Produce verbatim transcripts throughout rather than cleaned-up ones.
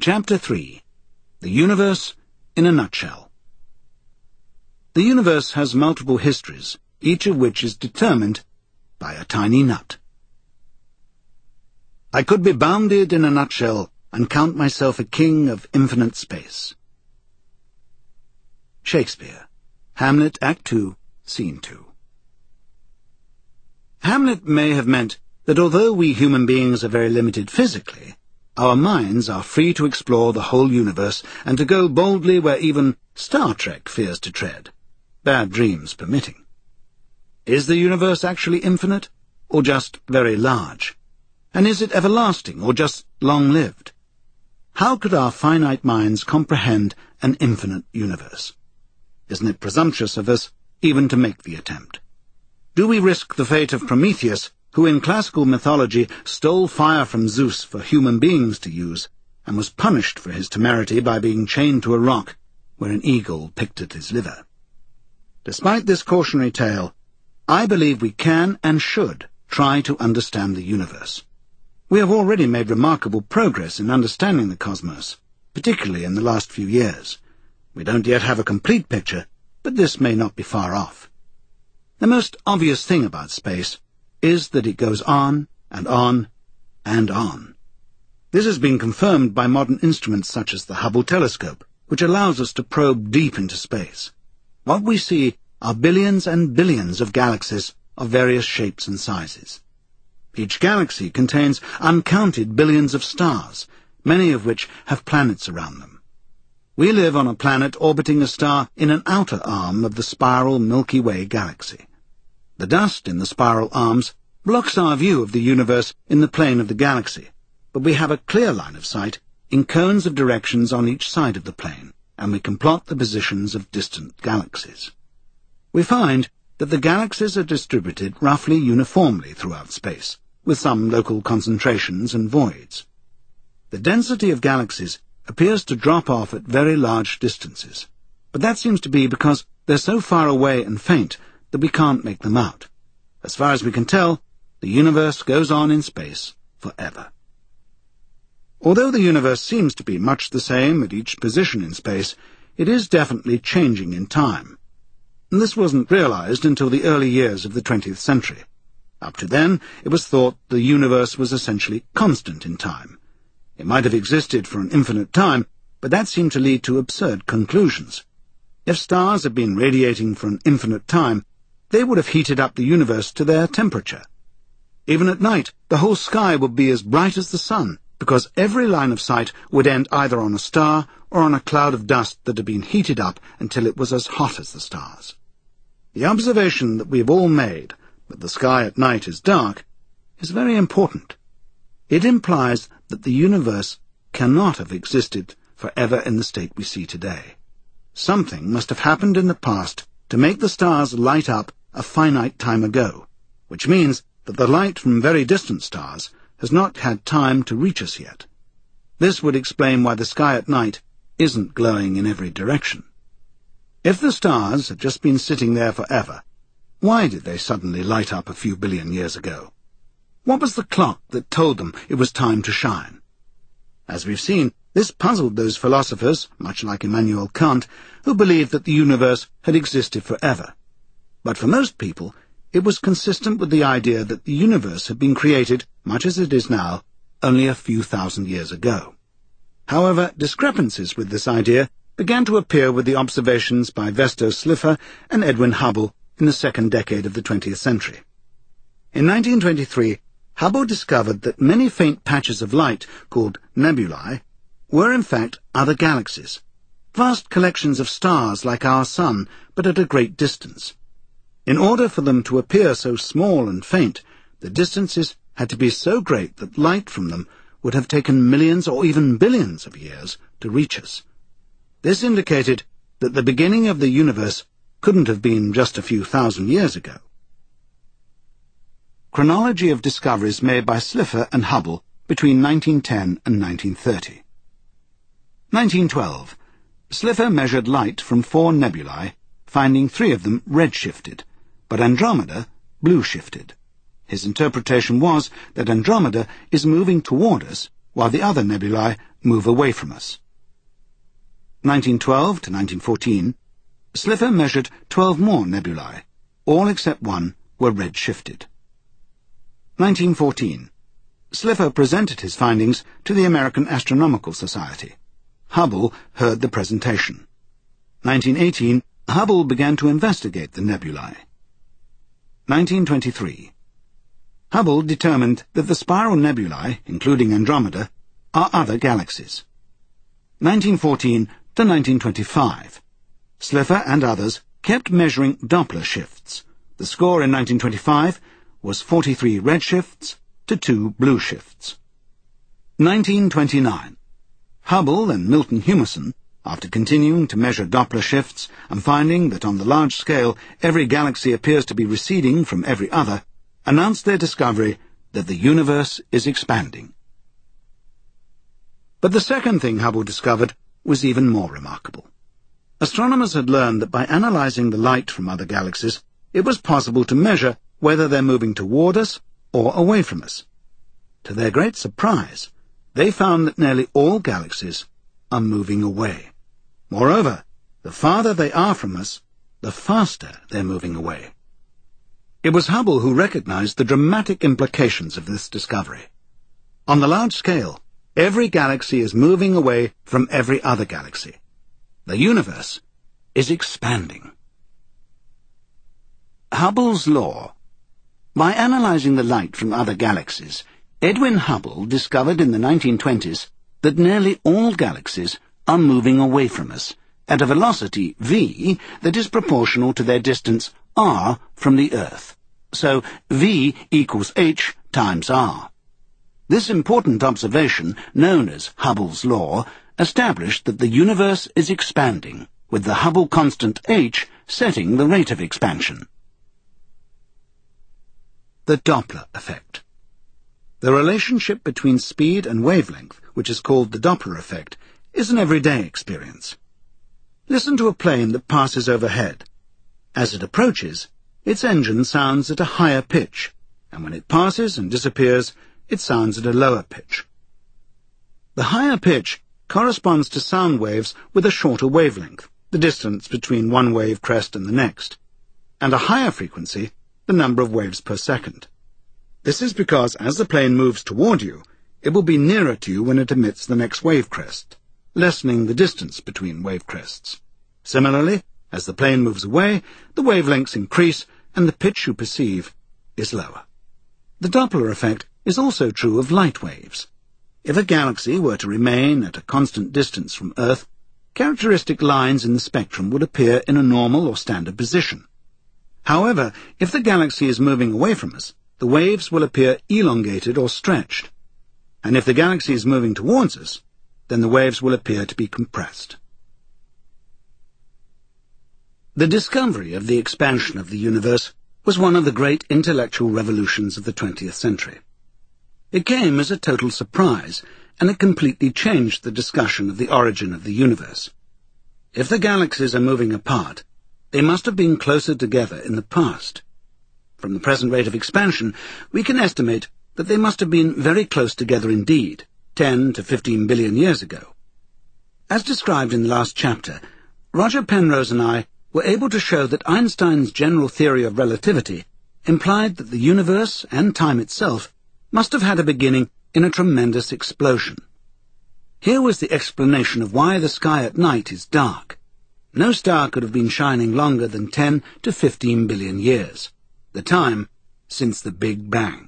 Chapter three. The Universe in a Nutshell. The universe has multiple histories, each of which is determined by a tiny nut. I could be bounded in a nutshell and count myself a king of infinite space. Shakespeare. Hamlet, Act two, Scene two. Hamlet may have meant that although we human beings are very limited physically, our minds are free to explore the whole universe and to go boldly where even Star Trek fears to tread, bad dreams permitting. Is the universe actually infinite, or just very large? And is it everlasting, or just long-lived? How could our finite minds comprehend an infinite universe? Isn't it presumptuous of us even to make the attempt? Do we risk the fate of Prometheus, who in classical mythology stole fire from Zeus for human beings to use, and was punished for his temerity by being chained to a rock where an eagle picked at his liver? Despite this cautionary tale, I believe we can and should try to understand the universe. We have already made remarkable progress in understanding the cosmos, particularly in the last few years. We don't yet have a complete picture, but this may not be far off. The most obvious thing about space is that it goes on and on and on. This has been confirmed by modern instruments such as the Hubble telescope, which allows us to probe deep into space. What we see are billions and billions of galaxies of various shapes and sizes. Each galaxy contains uncounted billions of stars, many of which have planets around them. We live on a planet orbiting a star in an outer arm of the spiral Milky Way galaxy. The dust in the spiral arms blocks our view of the universe in the plane of the galaxy, but we have a clear line of sight in cones of directions on each side of the plane, and we can plot the positions of distant galaxies. We find that the galaxies are distributed roughly uniformly throughout space, with some local concentrations and voids. The density of galaxies appears to drop off at very large distances, but that seems to be because they're so far away and faint that we can't make them out. As far as we can tell, the universe goes on in space forever. Although the universe seems to be much the same at each position in space, it is definitely changing in time. And this wasn't realized until the early years of the twentieth century. Up to then, it was thought the universe was essentially constant in time. It might have existed for an infinite time, but that seemed to lead to absurd conclusions. If stars had been radiating for an infinite time, they would have heated up the universe to their temperature. Even at night, the whole sky would be as bright as the sun, because every line of sight would end either on a star or on a cloud of dust that had been heated up until it was as hot as the stars. The observation that we have all made, that the sky at night is dark, is very important. It implies that the universe cannot have existed forever in the state we see today. Something must have happened in the past to make the stars light up a finite time ago, which means that the light from very distant stars has not had time to reach us yet. This would explain why the sky at night isn't glowing in every direction. If the stars had just been sitting there forever, why did they suddenly light up a few billion years ago? What was the clock that told them it was time to shine? As we've seen, this puzzled those philosophers, much like Immanuel Kant, who believed that the universe had existed forever. But for most people, it was consistent with the idea that the universe had been created, much as it is now, only a few thousand years ago. However, discrepancies with this idea began to appear with the observations by Vesto Slipher and Edwin Hubble in the second decade of the twentieth century. In nineteen twenty-three, Hubble discovered that many faint patches of light, called nebulae, were in fact other galaxies, vast collections of stars like our sun, but at a great distance. In order for them to appear so small and faint, the distances had to be so great that light from them would have taken millions or even billions of years to reach us. This indicated that the beginning of the universe couldn't have been just a few thousand years ago. Chronology of discoveries made by Slipher and Hubble between nineteen ten and nineteen thirty. nineteen twelve. Slipher measured light from four nebulae, finding three of them red-shifted, but Andromeda blue-shifted. His interpretation was that Andromeda is moving toward us while the other nebulae move away from us. nineteen twelve to nineteen fourteen, Slipher measured twelve more nebulae. All except one were red-shifted. nineteen fourteen. Slipher presented his findings to the American Astronomical Society. Hubble heard the presentation. nineteen eighteen. Hubble began to investigate the nebulae. nineteen twenty-three. Hubble determined that the spiral nebulae, including Andromeda, are other galaxies. nineteen fourteen to nineteen twenty-five. Slipher and others kept measuring Doppler shifts. The score in nineteen twenty-five was forty-three red shifts to two blue shifts. nineteen twenty-nine. Hubble and Milton Humason, after continuing to measure Doppler shifts and finding that on the large scale every galaxy appears to be receding from every other, announced their discovery that the universe is expanding. But the second thing Hubble discovered was even more remarkable. Astronomers had learned that by analyzing the light from other galaxies, it was possible to measure whether they're moving toward us or away from us. To their great surprise, they found that nearly all galaxies are moving away. Moreover, the farther they are from us, the faster they're moving away. It was Hubble who recognized the dramatic implications of this discovery. On the large scale, every galaxy is moving away from every other galaxy. The universe is expanding. Hubble's law. By analyzing the light from other galaxies, Edwin Hubble discovered in the nineteen twenties that nearly all galaxies are moving away from us at a velocity v that is proportional to their distance r from the Earth. So v equals h times r. This important observation, known as Hubble's law, established that the universe is expanding, with the Hubble constant h setting the rate of expansion. The Doppler effect. The relationship between speed and wavelength, which is called the Doppler effect, is an everyday experience. Listen to a plane that passes overhead. As it approaches, its engine sounds at a higher pitch, and when it passes and disappears, it sounds at a lower pitch. The higher pitch corresponds to sound waves with a shorter wavelength, the distance between one wave crest and the next, and a higher frequency, the number of waves per second. This is because as the plane moves toward you, it will be nearer to you when it emits the next wave crest, lessening the distance between wave crests. Similarly, as the plane moves away, the wavelengths increase and the pitch you perceive is lower. The Doppler effect is also true of light waves. If a galaxy were to remain at a constant distance from Earth, characteristic lines in the spectrum would appear in a normal or standard position. However, if the galaxy is moving away from us, the waves will appear elongated or stretched. And if the galaxy is moving towards us, then the waves will appear to be compressed. The discovery of the expansion of the universe was one of the great intellectual revolutions of the twentieth century. It came as a total surprise, and it completely changed the discussion of the origin of the universe. If the galaxies are moving apart, they must have been closer together in the past. From the present rate of expansion, we can estimate that they must have been very close together indeed, ten to fifteen billion years ago. As described in the last chapter, Roger Penrose and I were able to show that Einstein's general theory of relativity implied that the universe and time itself must have had a beginning in a tremendous explosion. Here was the explanation of why the sky at night is dark. No star could have been shining longer than ten to fifteen billion years, the time since the Big Bang.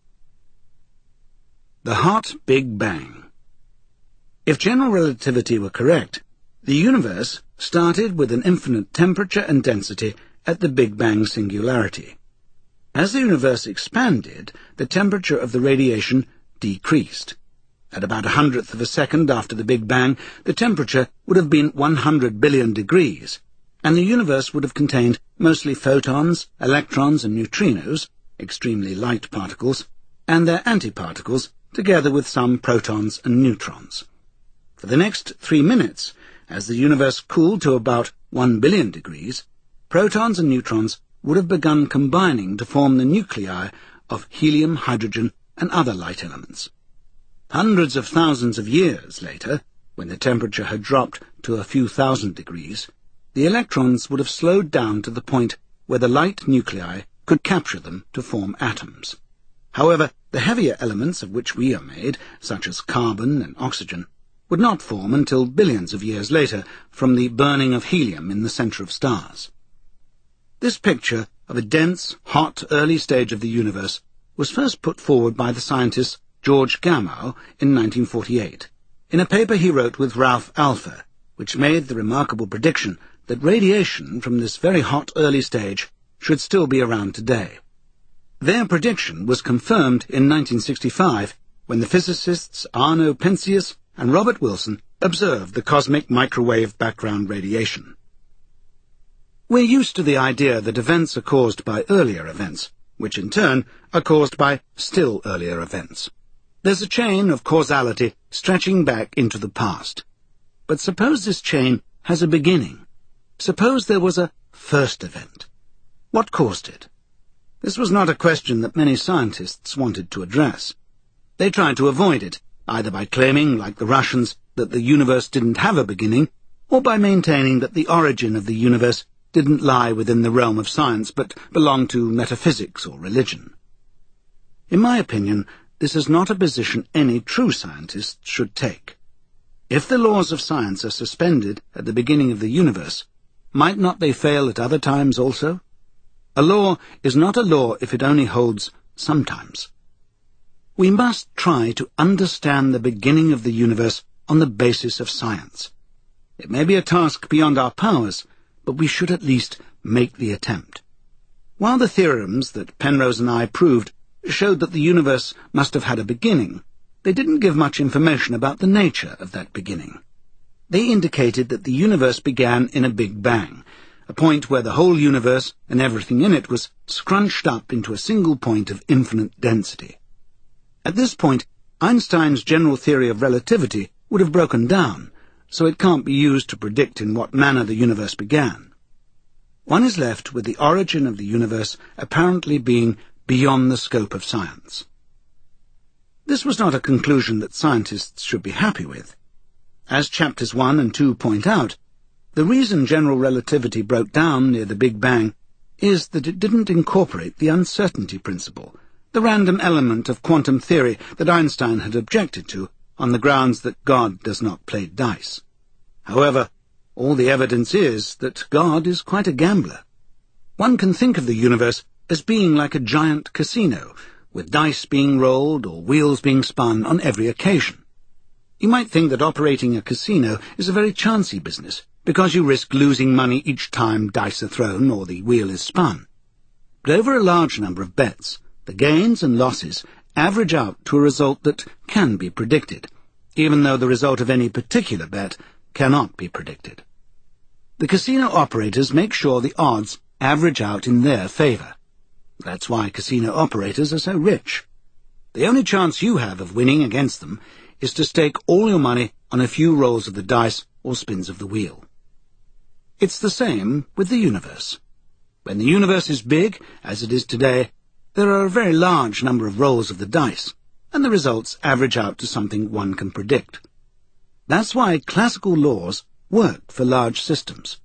The hot Big Bang. If general relativity were correct, the universe started with an infinite temperature and density at the Big Bang singularity. As the universe expanded, the temperature of the radiation decreased. At about a hundredth of a second after the Big Bang, the temperature would have been one hundred billion degrees, and the universe would have contained mostly photons, electrons and neutrinos, extremely light particles, and their antiparticles, together with some protons and neutrons. For the next three minutes, as the universe cooled to about one billion degrees, protons and neutrons would have begun combining to form the nuclei of helium, hydrogen, and other light elements. Hundreds of thousands of years later, when the temperature had dropped to a few thousand degrees, the electrons would have slowed down to the point where the light nuclei could capture them to form atoms. However, the heavier elements of which we are made, such as carbon and oxygen, would not form until billions of years later from the burning of helium in the centre of stars. This picture of a dense, hot, early stage of the universe was first put forward by the scientist George Gamow in nineteen forty-eight, in a paper he wrote with Ralph Alpher, which made the remarkable prediction that radiation from this very hot early stage should still be around today. Their prediction was confirmed in nineteen sixty-five when the physicists Arno Penzias and Robert Wilson observed the cosmic microwave background radiation. We're used to the idea that events are caused by earlier events, which in turn are caused by still earlier events. There's a chain of causality stretching back into the past. But suppose this chain has a beginning. Suppose there was a first event. What caused it? This was not a question that many scientists wanted to address. They tried to avoid it, either by claiming, like the Russians, that the universe didn't have a beginning, or by maintaining that the origin of the universe didn't lie within the realm of science, but belonged to metaphysics or religion. In my opinion, this is not a position any true scientist should take. If the laws of science are suspended at the beginning of the universe, might not they fail at other times also? A law is not a law if it only holds sometimes. We must try to understand the beginning of the universe on the basis of science. It may be a task beyond our powers, but we should at least make the attempt. While the theorems that Penrose and I proved showed that the universe must have had a beginning, they didn't give much information about the nature of that beginning. They indicated that the universe began in a Big Bang, a point where the whole universe and everything in it was scrunched up into a single point of infinite density. At this point, Einstein's general theory of relativity would have broken down, so it can't be used to predict in what manner the universe began. One is left with the origin of the universe apparently being beyond the scope of science. This was not a conclusion that scientists should be happy with. As chapters one and two point out, the reason general relativity broke down near the Big Bang is that it didn't incorporate the uncertainty principle, the random element of quantum theory that Einstein had objected to on the grounds that God does not play dice. However, all the evidence is that God is quite a gambler. One can think of the universe as being like a giant casino, with dice being rolled or wheels being spun on every occasion. You might think that operating a casino is a very chancy business, because you risk losing money each time dice are thrown or the wheel is spun. But over a large number of bets, the gains and losses average out to a result that can be predicted, even though the result of any particular bet cannot be predicted. The casino operators make sure the odds average out in their favour. That's why casino operators are so rich. The only chance you have of winning against them is to stake all your money on a few rolls of the dice or spins of the wheel. It's the same with the universe. When the universe is big, as it is today, there are a very large number of rolls of the dice, and the results average out to something one can predict. That's why classical laws work for large systems.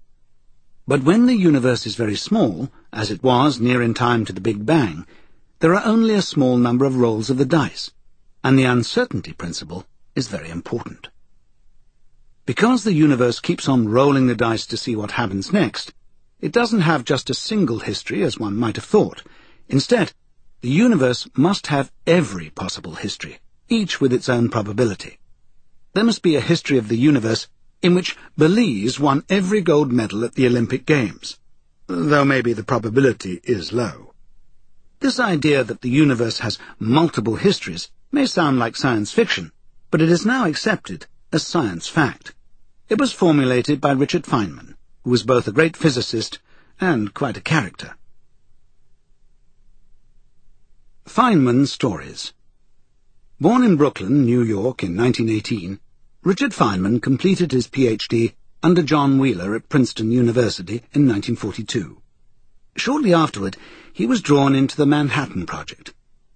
But when the universe is very small, as it was near in time to the Big Bang, there are only a small number of rolls of the dice, and the uncertainty principle is very important. Because the universe keeps on rolling the dice to see what happens next, it doesn't have just a single history as one might have thought. Instead, the universe must have every possible history, each with its own probability. There must be a history of the universe in which Belize won every gold medal at the Olympic Games, though maybe the probability is low. This idea that the universe has multiple histories may sound like science fiction, but it is now accepted as science fact. It was formulated by Richard Feynman, who was both a great physicist and quite a character. Feynman's stories. Born in Brooklyn, New York in nineteen eighteen, Richard Feynman completed his P H D under John Wheeler at Princeton University in nineteen forty-two. Shortly afterward, he was drawn into the Manhattan Project.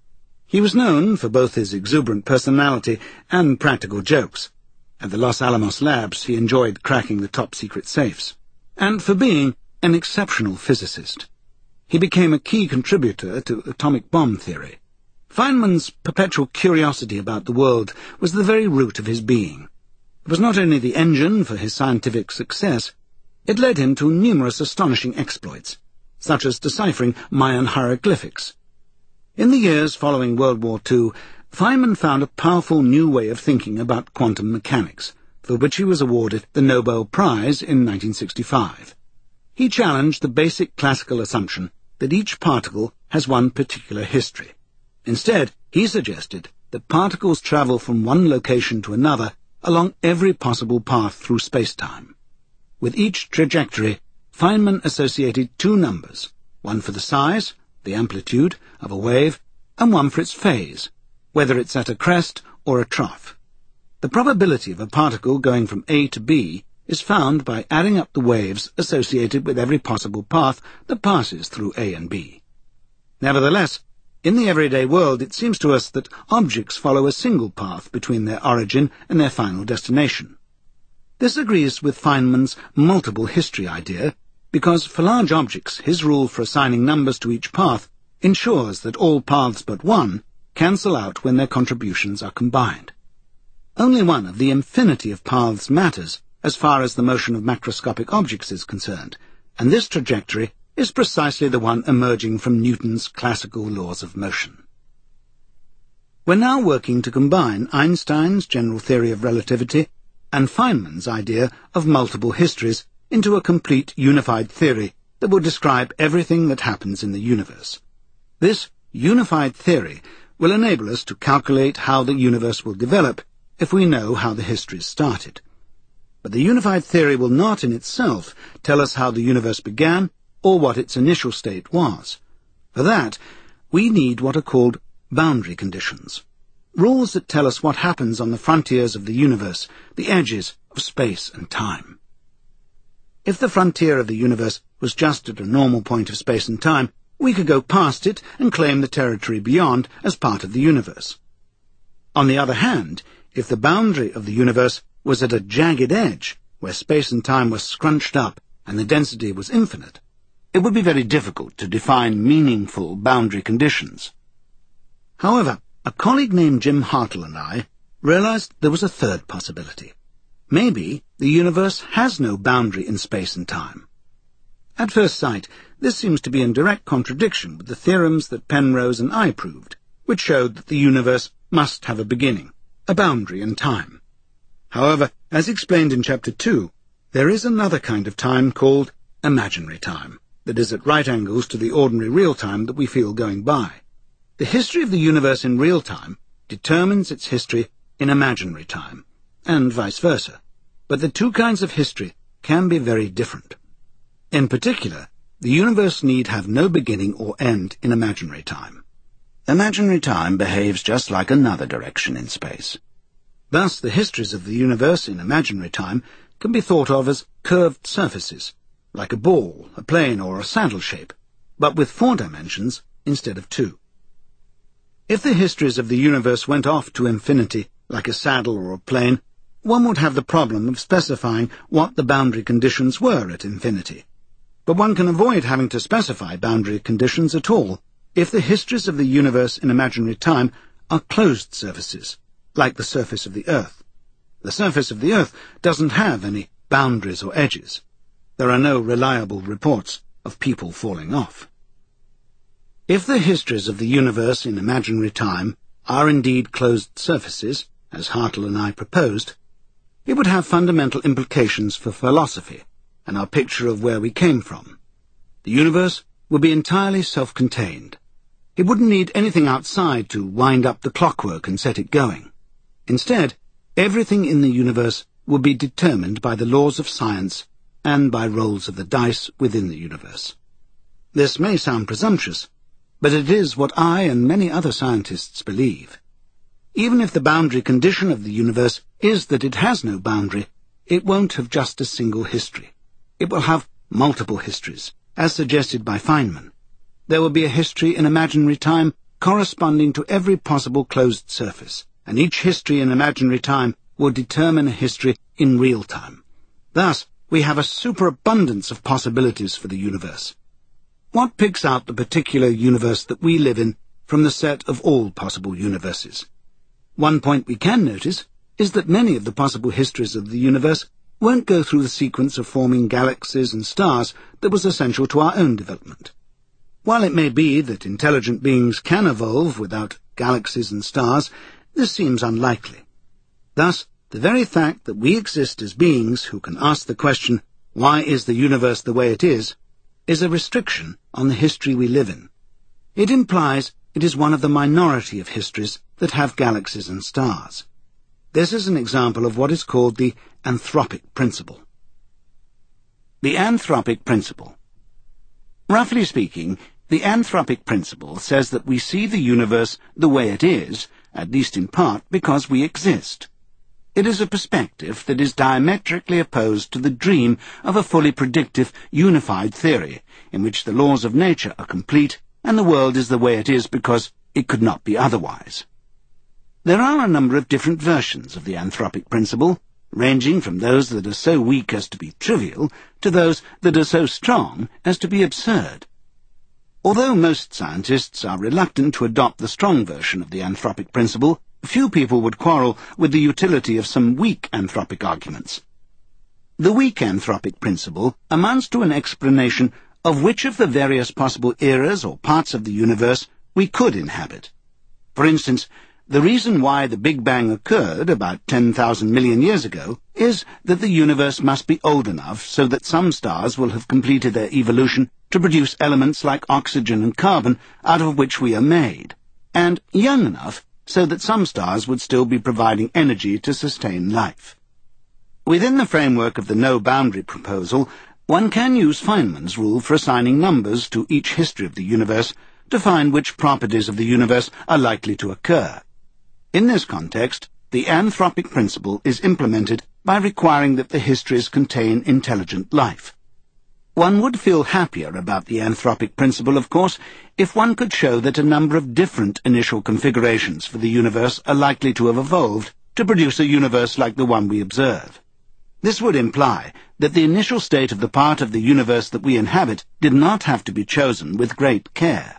He was known for both his exuberant personality and practical jokes. At the Los Alamos labs, he enjoyed cracking the top-secret safes, and for being an exceptional physicist. He became a key contributor to atomic bomb theory. Feynman's perpetual curiosity about the world was the very root of his being. It was not only the engine for his scientific success, it led him to numerous astonishing exploits, such as deciphering Mayan hieroglyphics. In the years following World War Two, Feynman found a powerful new way of thinking about quantum mechanics, for which he was awarded the Nobel Prize in nineteen sixty-five. He challenged the basic classical assumption that each particle has one particular history. Instead, he suggested that particles travel from one location to another along every possible path through space-time. With each trajectory, Feynman associated two numbers, one for the size, the amplitude, of a wave, and one for its phase, whether it's at a crest or a trough. The probability of a particle going from A to B is found by adding up the waves associated with every possible path that passes through A and B. Nevertheless, in the everyday world it seems to us that objects follow a single path between their origin and their final destination. This agrees with Feynman's multiple history idea, because for large objects his rule for assigning numbers to each path ensures that all paths but one cancel out when their contributions are combined. Only one of the infinity of paths matters as far as the motion of macroscopic objects is concerned, and this trajectory is precisely the one emerging from Newton's classical laws of motion. We're now working to combine Einstein's general theory of relativity and Feynman's idea of multiple histories into a complete unified theory that will describe everything that happens in the universe. This unified theory will enable us to calculate how the universe will develop if we know how the histories started. But the unified theory will not in itself tell us how the universe began or what its initial state was. For that, we need what are called boundary conditions, rules that tell us what happens on the frontiers of the universe, the edges of space and time. If the frontier of the universe was just at a normal point of space and time, we could go past it and claim the territory beyond as part of the universe. On the other hand, if the boundary of the universe was at a jagged edge, where space and time were scrunched up and the density was infinite, it would be very difficult to define meaningful boundary conditions. However, a colleague named Jim Hartle and I realized there was a third possibility. Maybe the universe has no boundary in space and time. At first sight, this seems to be in direct contradiction with the theorems that Penrose and I proved, which showed that the universe must have a beginning, a boundary in time. However, as explained in Chapter two, there is another kind of time called imaginary time, that is at right angles to the ordinary real time that we feel going by. The history of the universe in real time determines its history in imaginary time, and vice versa. But the two kinds of history can be very different. In particular, the universe need have no beginning or end in imaginary time. Imaginary time behaves just like another direction in space. Thus, the histories of the universe in imaginary time can be thought of as curved surfaces, like a ball, a plane, or a saddle shape, but with four dimensions instead of two. If the histories of the universe went off to infinity, like a saddle or a plane, one would have the problem of specifying what the boundary conditions were at infinity. But one can avoid having to specify boundary conditions at all if the histories of the universe in imaginary time are closed surfaces, like the surface of the Earth. The surface of the Earth doesn't have any boundaries or edges. There are no reliable reports of people falling off. If the histories of the universe in imaginary time are indeed closed surfaces, as Hartle and I proposed, it would have fundamental implications for philosophy and our picture of where we came from. The universe would be entirely self-contained. It wouldn't need anything outside to wind up the clockwork and set it going. Instead, everything in the universe would be determined by the laws of science and by rolls of the dice within the universe. This may sound presumptuous, but it is what I and many other scientists believe. Even if the boundary condition of the universe is that it has no boundary, it won't have just a single history. It will have multiple histories, as suggested by Feynman. There will be a history in imaginary time corresponding to every possible closed surface, and each history in imaginary time would determine a history in real time. Thus, we have a superabundance of possibilities for the universe. What picks out the particular universe that we live in from the set of all possible universes? One point we can notice is that many of the possible histories of the universe won't go through the sequence of forming galaxies and stars that was essential to our own development. While it may be that intelligent beings can evolve without galaxies and stars, this seems unlikely. Thus, the very fact that we exist as beings who can ask the question, why is the universe the way it is, is a restriction on the history we live in. It implies it is one of the minority of histories that have galaxies and stars. This is an example of what is called the anthropic principle. The anthropic principle. Roughly speaking, the anthropic principle says that we see the universe the way it is, at least in part because we exist. It is a perspective that is diametrically opposed to the dream of a fully predictive, unified theory, in which the laws of nature are complete and the world is the way it is because it could not be otherwise. There are a number of different versions of the anthropic principle, ranging from those that are so weak as to be trivial to those that are so strong as to be absurd. Although most scientists are reluctant to adopt the strong version of the anthropic principle, few people would quarrel with the utility of some weak anthropic arguments. The weak anthropic principle amounts to an explanation of which of the various possible eras or parts of the universe we could inhabit. For instance, the reason why the Big Bang occurred about ten thousand million years ago is that the universe must be old enough so that some stars will have completed their evolution to produce elements like oxygen and carbon out of which we are made, and young enough so that some stars would still be providing energy to sustain life. Within the framework of the no-boundary proposal, one can use Feynman's rule for assigning numbers to each history of the universe to find which properties of the universe are likely to occur. In this context, the anthropic principle is implemented by requiring that the histories contain intelligent life. One would feel happier about the anthropic principle, of course, if one could show that a number of different initial configurations for the universe are likely to have evolved to produce a universe like the one we observe. This would imply that the initial state of the part of the universe that we inhabit did not have to be chosen with great care.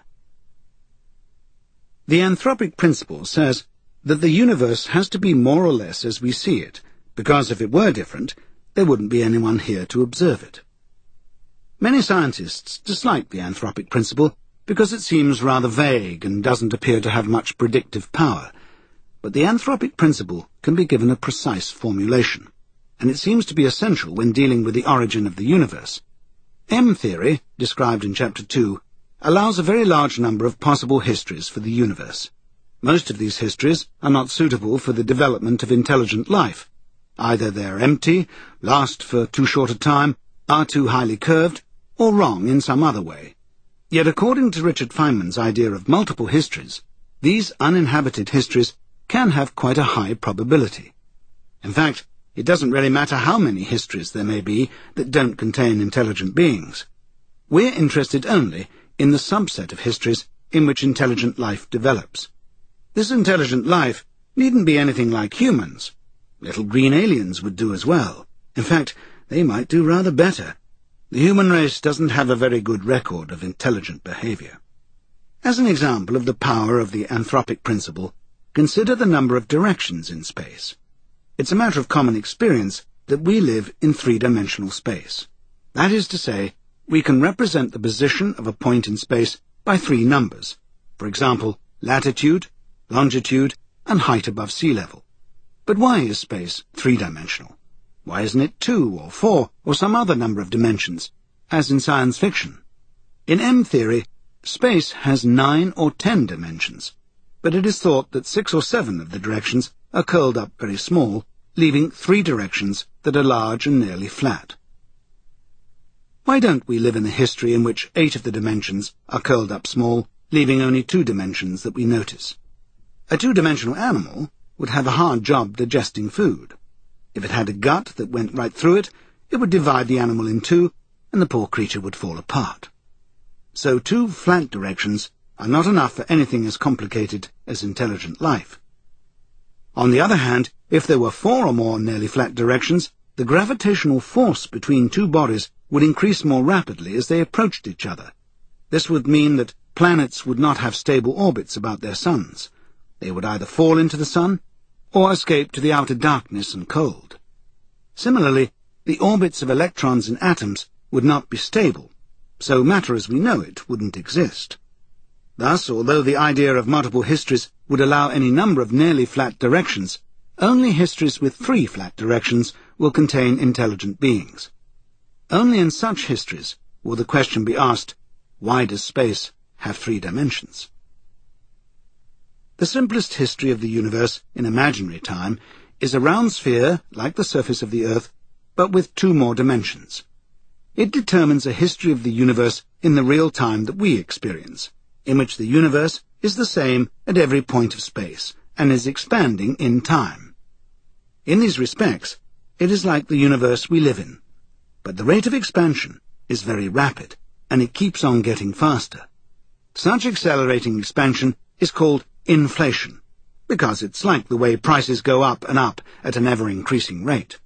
The anthropic principle says that the universe has to be more or less as we see it, because if it were different, there wouldn't be anyone here to observe it. Many scientists dislike the anthropic principle because it seems rather vague and doesn't appear to have much predictive power. But the anthropic principle can be given a precise formulation, and it seems to be essential when dealing with the origin of the universe. M-theory, described in Chapter two, allows a very large number of possible histories for the universe. Most of these histories are not suitable for the development of intelligent life. Either they're empty, last for too short a time, are too highly curved, or wrong in some other way. Yet according to Richard Feynman's idea of multiple histories, these uninhabited histories can have quite a high probability. In fact, it doesn't really matter how many histories there may be that don't contain intelligent beings. We're interested only in the subset of histories in which intelligent life develops. This intelligent life needn't be anything like humans. Little green aliens would do as well. In fact, they might do rather better. The human race doesn't have a very good record of intelligent behavior. As an example of the power of the anthropic principle, consider the number of directions in space. It's a matter of common experience that we live in three-dimensional space. That is to say, we can represent the position of a point in space by three numbers. For example, latitude, longitude, and height above sea level. But why is space three-dimensional? Why isn't it two, or four, or some other number of dimensions, as in science fiction? In M-theory, space has nine or ten dimensions, but it is thought that six or seven of the directions are curled up very small, leaving three directions that are large and nearly flat. Why don't we live in a history in which eight of the dimensions are curled up small, leaving only two dimensions that we notice? A two-dimensional animal would have a hard job digesting food. If it had a gut that went right through it, it would divide the animal in two, and the poor creature would fall apart. So two flat directions are not enough for anything as complicated as intelligent life. On the other hand, if there were four or more nearly flat directions, the gravitational force between two bodies would increase more rapidly as they approached each other. This would mean that planets would not have stable orbits about their suns. They would either fall into the sun or escape to the outer darkness and cold. Similarly, the orbits of electrons in atoms would not be stable, so matter as we know it wouldn't exist. Thus, although the idea of multiple histories would allow any number of nearly flat directions, only histories with three flat directions will contain intelligent beings. Only in such histories will the question be asked, why does space have three dimensions? The simplest history of the universe in imaginary time is a round sphere like the surface of the Earth, but with two more dimensions. It determines a history of the universe in the real time that we experience, in which the universe is the same at every point of space and is expanding in time. In these respects, it is like the universe we live in, but the rate of expansion is very rapid, and it keeps on getting faster. Such accelerating expansion is called inflation, because it's like the way prices go up and up at an ever-increasing rate.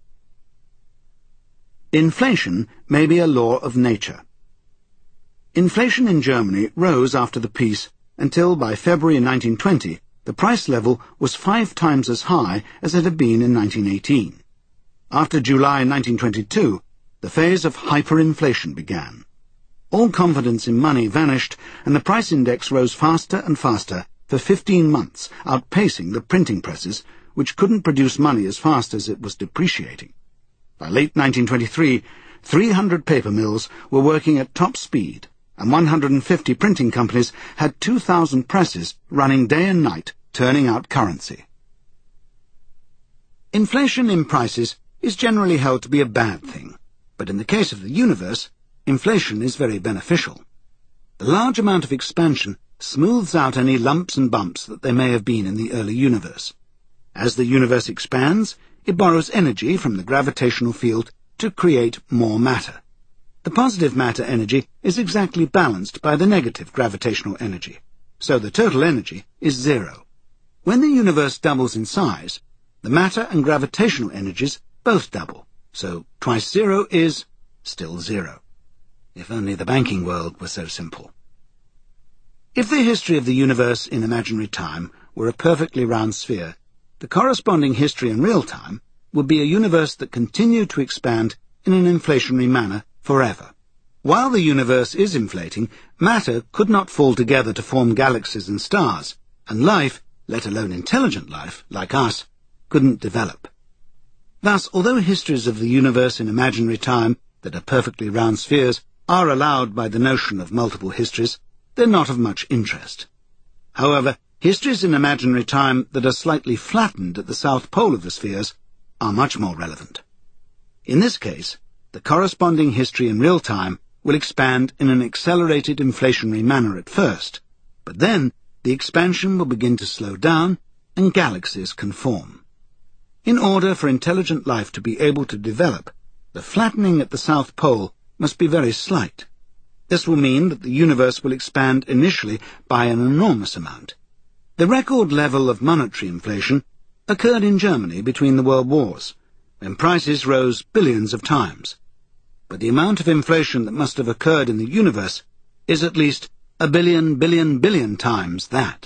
Inflation may be a law of nature. Inflation in Germany rose after the peace until by February nineteen twenty the price level was five times as high as it had been in nineteen eighteen. After July nineteen twenty-two, the phase of hyperinflation began. All confidence in money vanished, and the price index rose faster and faster for fifteen months, outpacing the printing presses, which couldn't produce money as fast as it was depreciating. By late nineteen twenty-three, three hundred paper mills were working at top speed, and one hundred fifty printing companies had two thousand presses running day and night, turning out currency. Inflation in prices is generally held to be a bad thing, but in the case of the universe, inflation is very beneficial. The large amount of expansion smooths out any lumps and bumps that there may have been in the early universe. As the universe expands, it borrows energy from the gravitational field to create more matter. The positive matter energy is exactly balanced by the negative gravitational energy, so the total energy is zero. When the universe doubles in size, the matter and gravitational energies both double, so twice zero is still zero. If only the banking world were so simple. If the history of the universe in imaginary time were a perfectly round sphere, the corresponding history in real time would be a universe that continued to expand in an inflationary manner forever. While the universe is inflating, matter could not fall together to form galaxies and stars, and life, let alone intelligent life, like us, couldn't develop. Thus, although histories of the universe in imaginary time that are perfectly round spheres are allowed by the notion of multiple histories, they're not of much interest. However, histories in imaginary time that are slightly flattened at the south pole of the spheres are much more relevant. In this case, the corresponding history in real time will expand in an accelerated inflationary manner at first, but then the expansion will begin to slow down and galaxies can form. In order for intelligent life to be able to develop, the flattening at the south pole must be very slight. This will mean that the universe will expand initially by an enormous amount. The record level of monetary inflation occurred in Germany between the world wars, when prices rose billions of times. But the amount of inflation that must have occurred in the universe is at least a billion billion billion times that.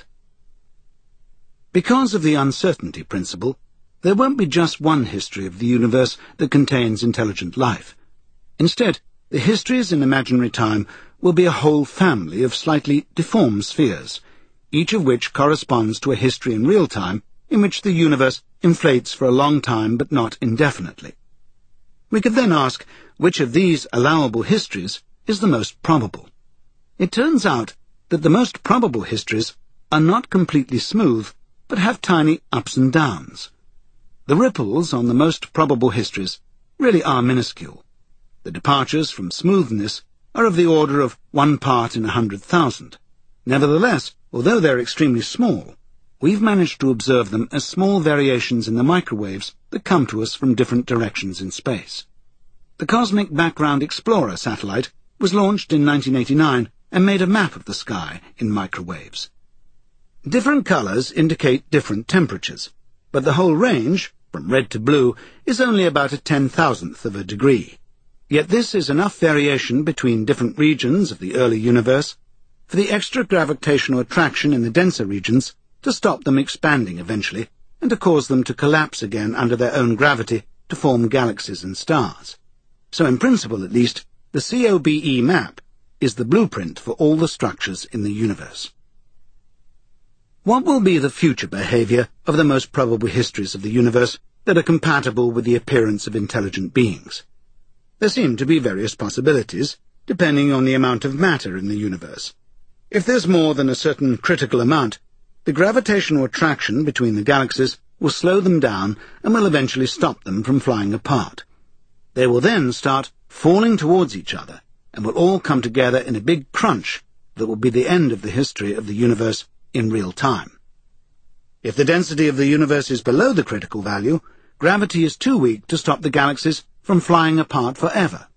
Because of the uncertainty principle, there won't be just one history of the universe that contains intelligent life. Instead, the histories in imaginary time will be a whole family of slightly deformed spheres, each of which corresponds to a history in real time in which the universe inflates for a long time but not indefinitely. We could then ask which of these allowable histories is the most probable. It turns out that the most probable histories are not completely smooth but have tiny ups and downs. The ripples on the most probable histories really are minuscule. The departures from smoothness are of the order of one part in a hundred thousand. Nevertheless, although they're extremely small, we've managed to observe them as small variations in the microwaves that come to us from different directions in space. The Cosmic Background Explorer satellite was launched in nineteen eighty-nine and made a map of the sky in microwaves. Different colours indicate different temperatures, but the whole range, from red to blue, is only about a ten-thousandth of a degree. Yet this is enough variation between different regions of the early universe for the extra gravitational attraction in the denser regions to stop them expanding eventually, and to cause them to collapse again under their own gravity to form galaxies and stars. So in principle, at least, the COBE map is the blueprint for all the structures in the universe. What will be the future behaviour of the most probable histories of the universe that are compatible with the appearance of intelligent beings? There seem to be various possibilities, depending on the amount of matter in the universe. If there's more than a certain critical amount, the gravitational attraction between the galaxies will slow them down and will eventually stop them from flying apart. They will then start falling towards each other and will all come together in a big crunch that will be the end of the history of the universe in real time. If the density of the universe is below the critical value, gravity is too weak to stop the galaxies from flying apart forever.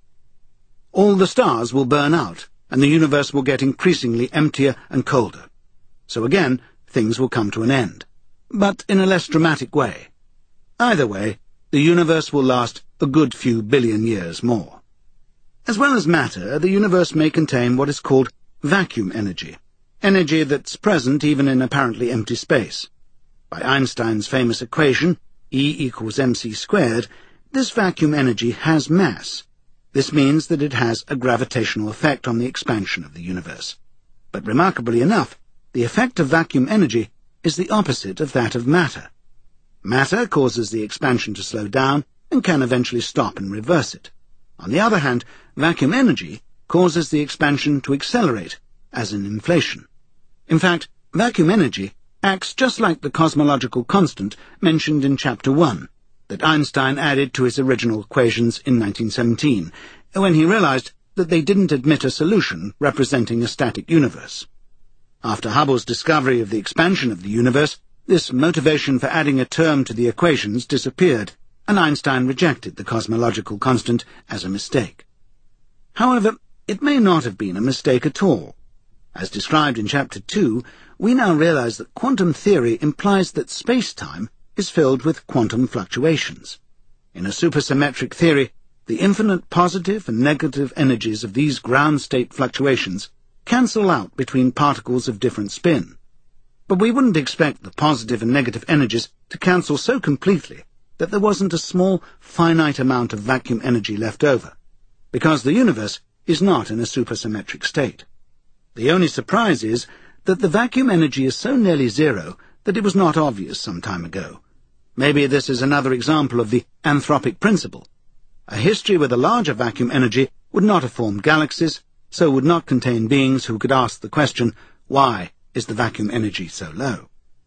All the stars will burn out, and the universe will get increasingly emptier and colder. So again, things will come to an end, but in a less dramatic way. Either way, the universe will last a good few billion years more. As well as matter, the universe may contain what is called vacuum energy, energy that's present even in apparently empty space. By Einstein's famous equation, E equals mc squared, this vacuum energy has mass. This means that it has a gravitational effect on the expansion of the universe. But remarkably enough, the effect of vacuum energy is the opposite of that of matter. Matter causes the expansion to slow down and can eventually stop and reverse it. On the other hand, vacuum energy causes the expansion to accelerate, as in inflation. In fact, vacuum energy acts just like the cosmological constant mentioned in Chapter one, that Einstein added to his original equations in nineteen seventeen, when he realized that they didn't admit a solution representing a static universe. After Hubble's discovery of the expansion of the universe, this motivation for adding a term to the equations disappeared, and Einstein rejected the cosmological constant as a mistake. However, it may not have been a mistake at all. As described in Chapter two, we now realize that quantum theory implies that space-time is filled with quantum fluctuations. In a supersymmetric theory, the infinite positive and negative energies of these ground-state fluctuations cancel out between particles of different spin. But we wouldn't expect the positive and negative energies to cancel so completely that there wasn't a small, finite amount of vacuum energy left over, because the universe is not in a supersymmetric state. The only surprise is that the vacuum energy is so nearly zero that it was not obvious some time ago. Maybe this is another example of the anthropic principle. A history with a larger vacuum energy would not have formed galaxies, so would not contain beings who could ask the question, why is the vacuum energy so low?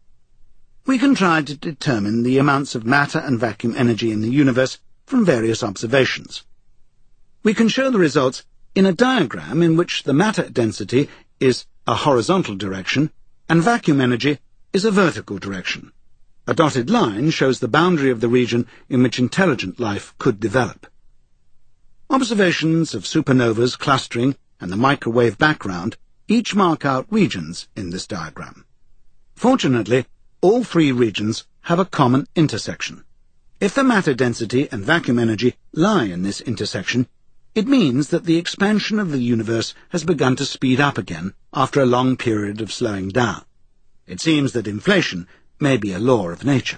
We can try to determine the amounts of matter and vacuum energy in the universe from various observations. We can show the results in a diagram in which the matter density is a horizontal direction and vacuum energy is a vertical direction. A dotted line shows the boundary of the region in which intelligent life could develop. Observations of supernovas clustering and the microwave background each mark out regions in this diagram. Fortunately, all three regions have a common intersection. If the matter density and vacuum energy lie in this intersection, it means that the expansion of the universe has begun to speed up again after a long period of slowing down. It seems that inflation may be a law of nature.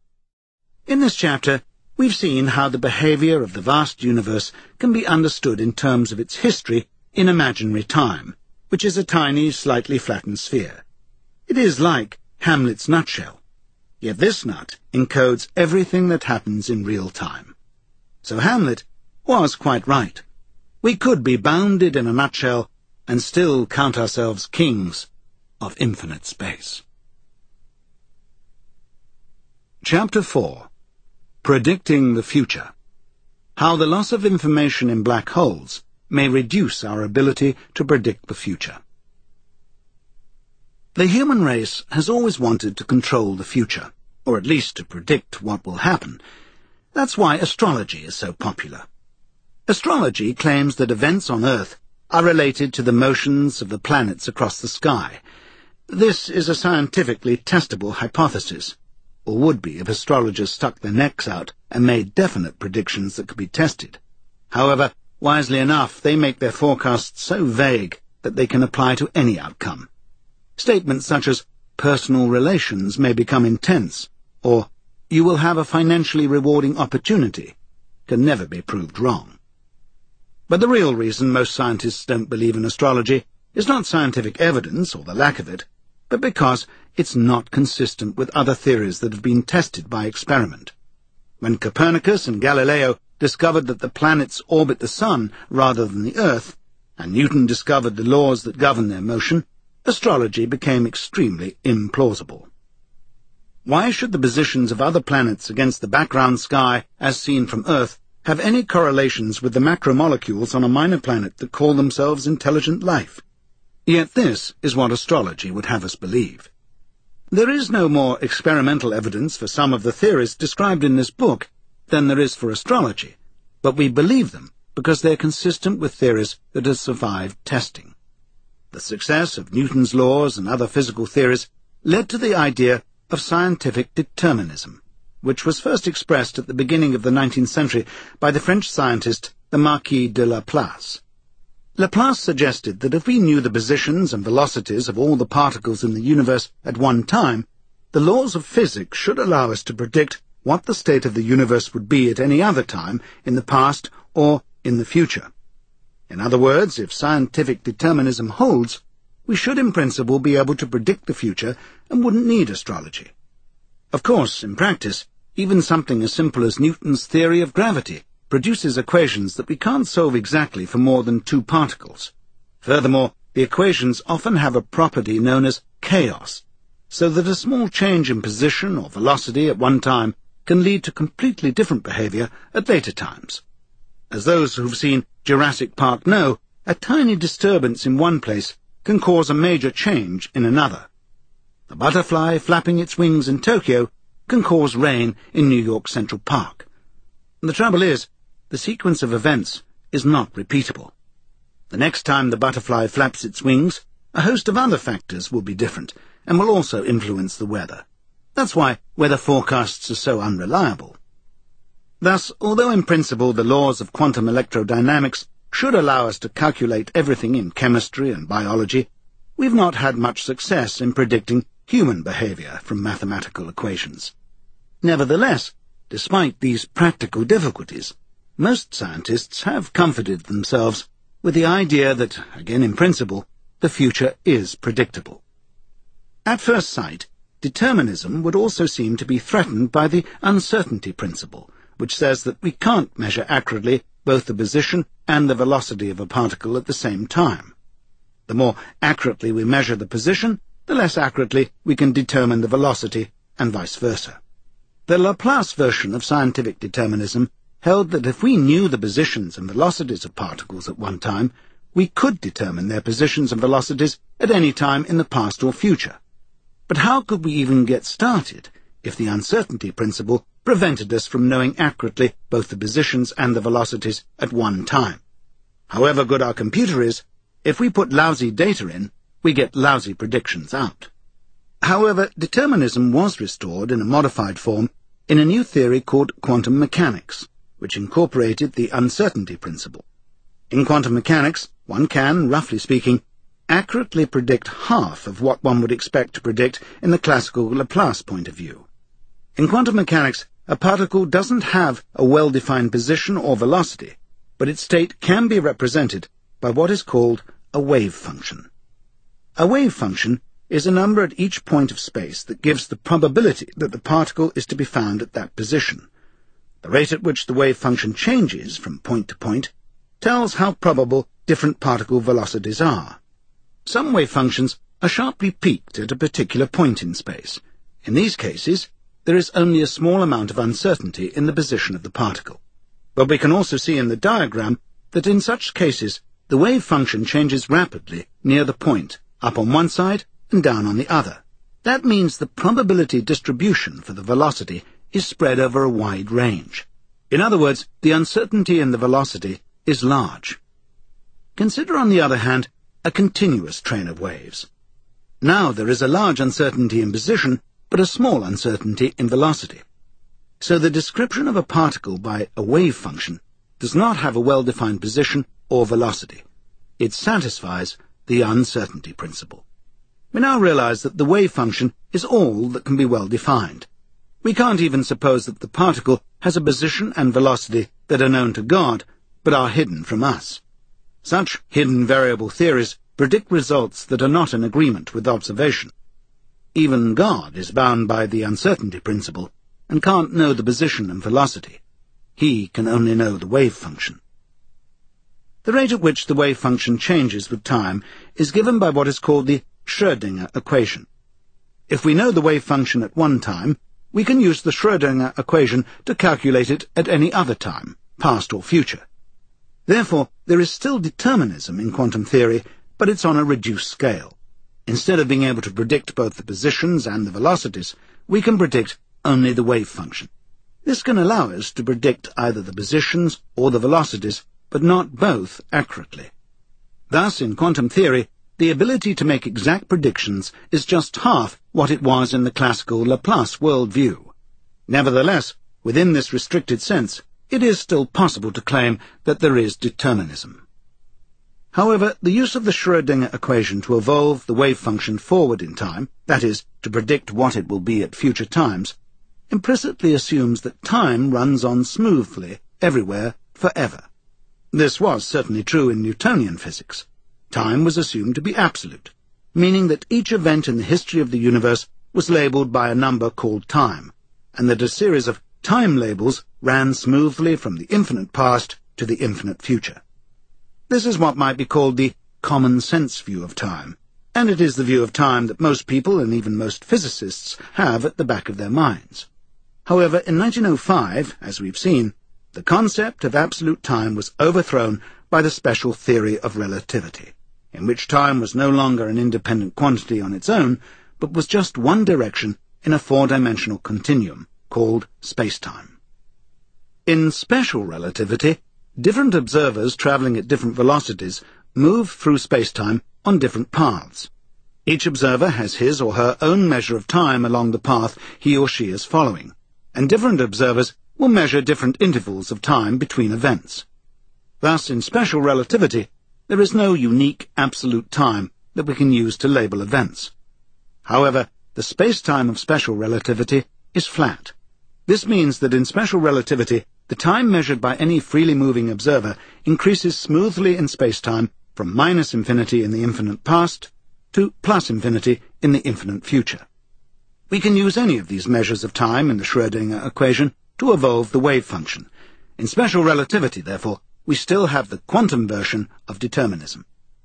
In this chapter, we've seen how the behaviour of the vast universe can be understood in terms of its history in imaginary time, which is a tiny, slightly flattened sphere. It is like Hamlet's nutshell, yet this nut encodes everything that happens in real time. So Hamlet was quite right. We could be bounded in a nutshell and still count ourselves kings of infinite space. Chapter four. Predicting the Future. How the loss of information in black holes may reduce our ability to predict the future. The human race has always wanted to control the future, or at least to predict what will happen. That's why astrology is so popular. Astrology claims that events on Earth are related to the motions of the planets across the sky. This is a scientifically testable hypothesis, or would be if astrologers stuck their necks out and made definite predictions that could be tested. However, wisely enough, they make their forecasts so vague that they can apply to any outcome. Statements such as, personal relations may become intense, or, you will have a financially rewarding opportunity, can never be proved wrong. But the real reason most scientists don't believe in astrology is not scientific evidence, or the lack of it, but because it's not consistent with other theories that have been tested by experiment. When Copernicus and Galileo discovered that the planets orbit the sun rather than the Earth, and Newton discovered the laws that govern their motion, astrology became extremely implausible. Why should the positions of other planets against the background sky, as seen from Earth, have any correlations with the macromolecules on a minor planet that call themselves intelligent life? Yet this is what astrology would have us believe. There is no more experimental evidence for some of the theories described in this book than there is for astrology, but we believe them because they are consistent with theories that have survived testing. The success of Newton's laws and other physical theories led to the idea of scientific determinism, which was first expressed at the beginning of the nineteenth century by the French scientist the Marquis de Laplace. Laplace suggested that if we knew the positions and velocities of all the particles in the universe at one time, the laws of physics should allow us to predict what the state of the universe would be at any other time in the past or in the future. In other words, if scientific determinism holds, we should in principle be able to predict the future and wouldn't need astrology. Of course, in practice, even something as simple as Newton's theory of gravity produces equations that we can't solve exactly for more than two particles. Furthermore, the equations often have a property known as chaos, so that a small change in position or velocity at one time can lead to completely different behavior at later times. As those who've seen Jurassic Park know, a tiny disturbance in one place can cause a major change in another. The butterfly flapping its wings in Tokyo can cause rain in New York Central Park. The trouble is, the sequence of events is not repeatable. The next time the butterfly flaps its wings, a host of other factors will be different and will also influence the weather. That's why weather forecasts are so unreliable. Thus, although in principle the laws of quantum electrodynamics should allow us to calculate everything in chemistry and biology, we've not had much success in predicting human behavior from mathematical equations. Nevertheless, despite these practical difficulties, most scientists have comforted themselves with the idea that, again in principle, the future is predictable. At first sight, determinism would also seem to be threatened by the uncertainty principle, which says that we can't measure accurately both the position and the velocity of a particle at the same time. The more accurately we measure the position, the less accurately we can determine the velocity, and vice versa. The Laplace version of scientific determinism held that if we knew the positions and velocities of particles at one time, we could determine their positions and velocities at any time in the past or future. But how could we even get started if the uncertainty principle prevented us from knowing accurately both the positions and the velocities at one time? However good our computer is, if we put lousy data in, we get lousy predictions out. However, determinism was restored in a modified form in a new theory called quantum mechanics, which incorporated the uncertainty principle. In quantum mechanics, one can, roughly speaking, accurately predict half of what one would expect to predict in the classical Laplace point of view. In quantum mechanics, a particle doesn't have a well-defined position or velocity, but its state can be represented by what is called a wave function. A wave function is a number at each point of space that gives the probability that the particle is to be found at that position. The rate at which the wave function changes from point to point tells how probable different particle velocities are. Some wave functions are sharply peaked at a particular point in space. In these cases, there is only a small amount of uncertainty in the position of the particle. But we can also see in the diagram that in such cases the wave function changes rapidly near the point, up on one side and down on the other. That means the probability distribution for the velocity is spread over a wide range. In other words, the uncertainty in the velocity is large. Consider, on the other hand, a continuous train of waves. Now there is a large uncertainty in position, but a small uncertainty in velocity. So the description of a particle by a wave function does not have a well-defined position or velocity. It satisfies the uncertainty principle. We now realize that the wave function is all that can be well defined. We can't even suppose that the particle has a position and velocity that are known to God, but are hidden from us. Such hidden variable theories predict results that are not in agreement with observation. Even God is bound by the uncertainty principle and can't know the position and velocity. He can only know the wave function. The rate at which the wave function changes with time is given by what is called the Schrödinger equation. If we know the wave function at one time, we can use the Schrödinger equation to calculate it at any other time, past or future. Therefore, there is still determinism in quantum theory, but it's on a reduced scale. Instead of being able to predict both the positions and the velocities, we can predict only the wave function. This can allow us to predict either the positions or the velocities, but not both accurately. Thus, in quantum theory, the ability to make exact predictions is just half what it was in the classical Laplace worldview. Nevertheless, within this restricted sense, it is still possible to claim that there is determinism. However, the use of the Schrödinger equation to evolve the wave function forward in time, that is, to predict what it will be at future times, implicitly assumes that time runs on smoothly, everywhere, forever. This was certainly true in Newtonian physics. Time was assumed to be absolute, meaning that each event in the history of the universe was labelled by a number called time, and that a series of time labels ran smoothly from the infinite past to the infinite future. This is what might be called the common sense view of time, and it is the view of time that most people, and even most physicists, have at the back of their minds. However, in nineteen oh five, as we've seen, the concept of absolute time was overthrown by the special theory of relativity, in which time was no longer an independent quantity on its own, but was just one direction in a four-dimensional continuum called space-time. In special relativity, different observers travelling at different velocities move through space-time on different paths. Each observer has his or her own measure of time along the path he or she is following, and different observers will measure different intervals of time between events. Thus, in special relativity, there is no unique absolute time that we can use to label events. However, the space-time of special relativity is flat. This means that in special relativity, the time measured by any freely moving observer increases smoothly in space-time from minus infinity in the infinite past to plus infinity in the infinite future. We can use any of these measures of time in the Schrödinger equation to evolve the wave function. In special relativity, therefore, we still have the quantum version of determinism.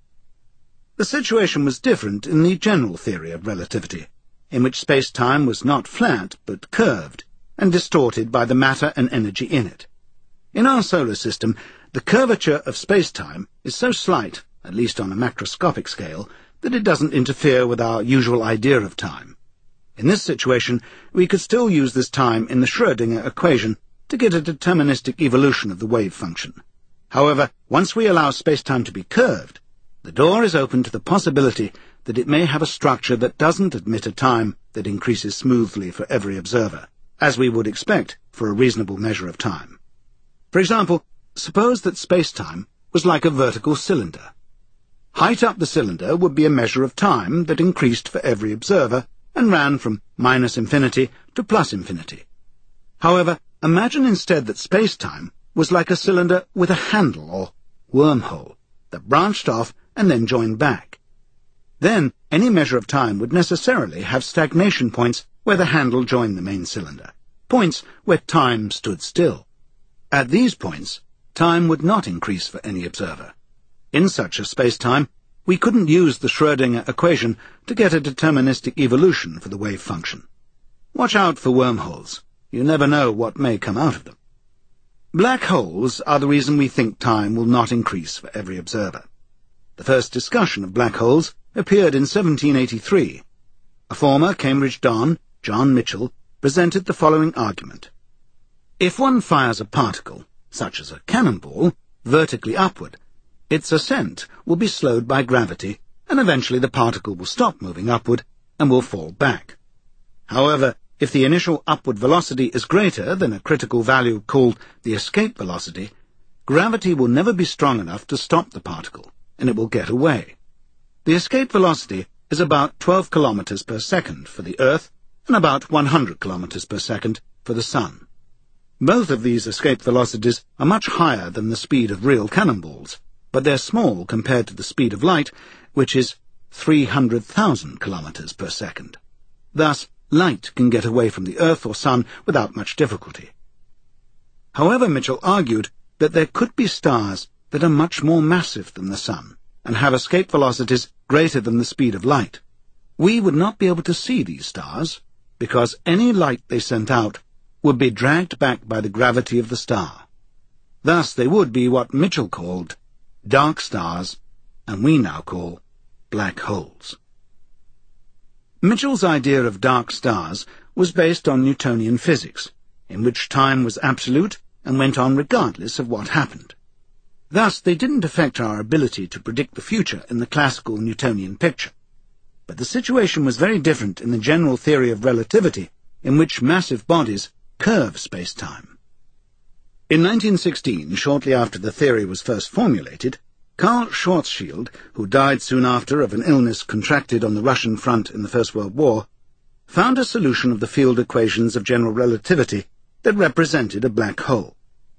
The situation was different in the general theory of relativity, in which space-time was not flat but curved, and distorted by the matter and energy in it. In our solar system, the curvature of space-time is so slight, at least on a macroscopic scale, that it doesn't interfere with our usual idea of time. In this situation, we could still use this time in the Schrödinger equation to get a deterministic evolution of the wave function. However, once we allow space-time to be curved, the door is open to the possibility that it may have a structure that doesn't admit a time that increases smoothly for every observer, as we would expect for a reasonable measure of time. For example, suppose that space-time was like a vertical cylinder. Height up the cylinder would be a measure of time that increased for every observer and ran from minus infinity to plus infinity. However, imagine instead that space-time was like a cylinder with a handle or wormhole that branched off and then joined back. Then any measure of time would necessarily have stagnation points where the handle joined the main cylinder, points where time stood still. At these points, time would not increase for any observer. In such a space-time, we couldn't use the Schrödinger equation to get a deterministic evolution for the wave function. Watch out for wormholes. You never know what may come out of them. Black holes are the reason we think time will not increase for every observer. The first discussion of black holes appeared in seventeen eighty-three. A former Cambridge Don, John Mitchell, presented the following argument. If one fires a particle, such as a cannonball, vertically upward, its ascent will be slowed by gravity, and eventually the particle will stop moving upward and will fall back. However, if the initial upward velocity is greater than a critical value called the escape velocity, gravity will never be strong enough to stop the particle, and it will get away. The escape velocity is about twelve kilometers per second for the Earth and about one hundred kilometers per second for the Sun. Both of these escape velocities are much higher than the speed of real cannonballs, but they're small compared to the speed of light, which is three hundred thousand kilometers per second. Thus, light can get away from the Earth or Sun without much difficulty. However, Mitchell argued that there could be stars that are much more massive than the Sun and have escape velocities greater than the speed of light. We would not be able to see these stars because any light they sent out would be dragged back by the gravity of the star. Thus they would be what Mitchell called dark stars, and we now call black holes. Mitchell's idea of dark stars was based on Newtonian physics, in which time was absolute and went on regardless of what happened. Thus, they didn't affect our ability to predict the future in the classical Newtonian picture. But the situation was very different in the general theory of relativity, in which massive bodies curve space-time. In nineteen sixteen, shortly after the theory was first formulated, Karl Schwarzschild, who died soon after of an illness contracted on the Russian front in the First World War, found a solution of the field equations of general relativity that represented a black hole.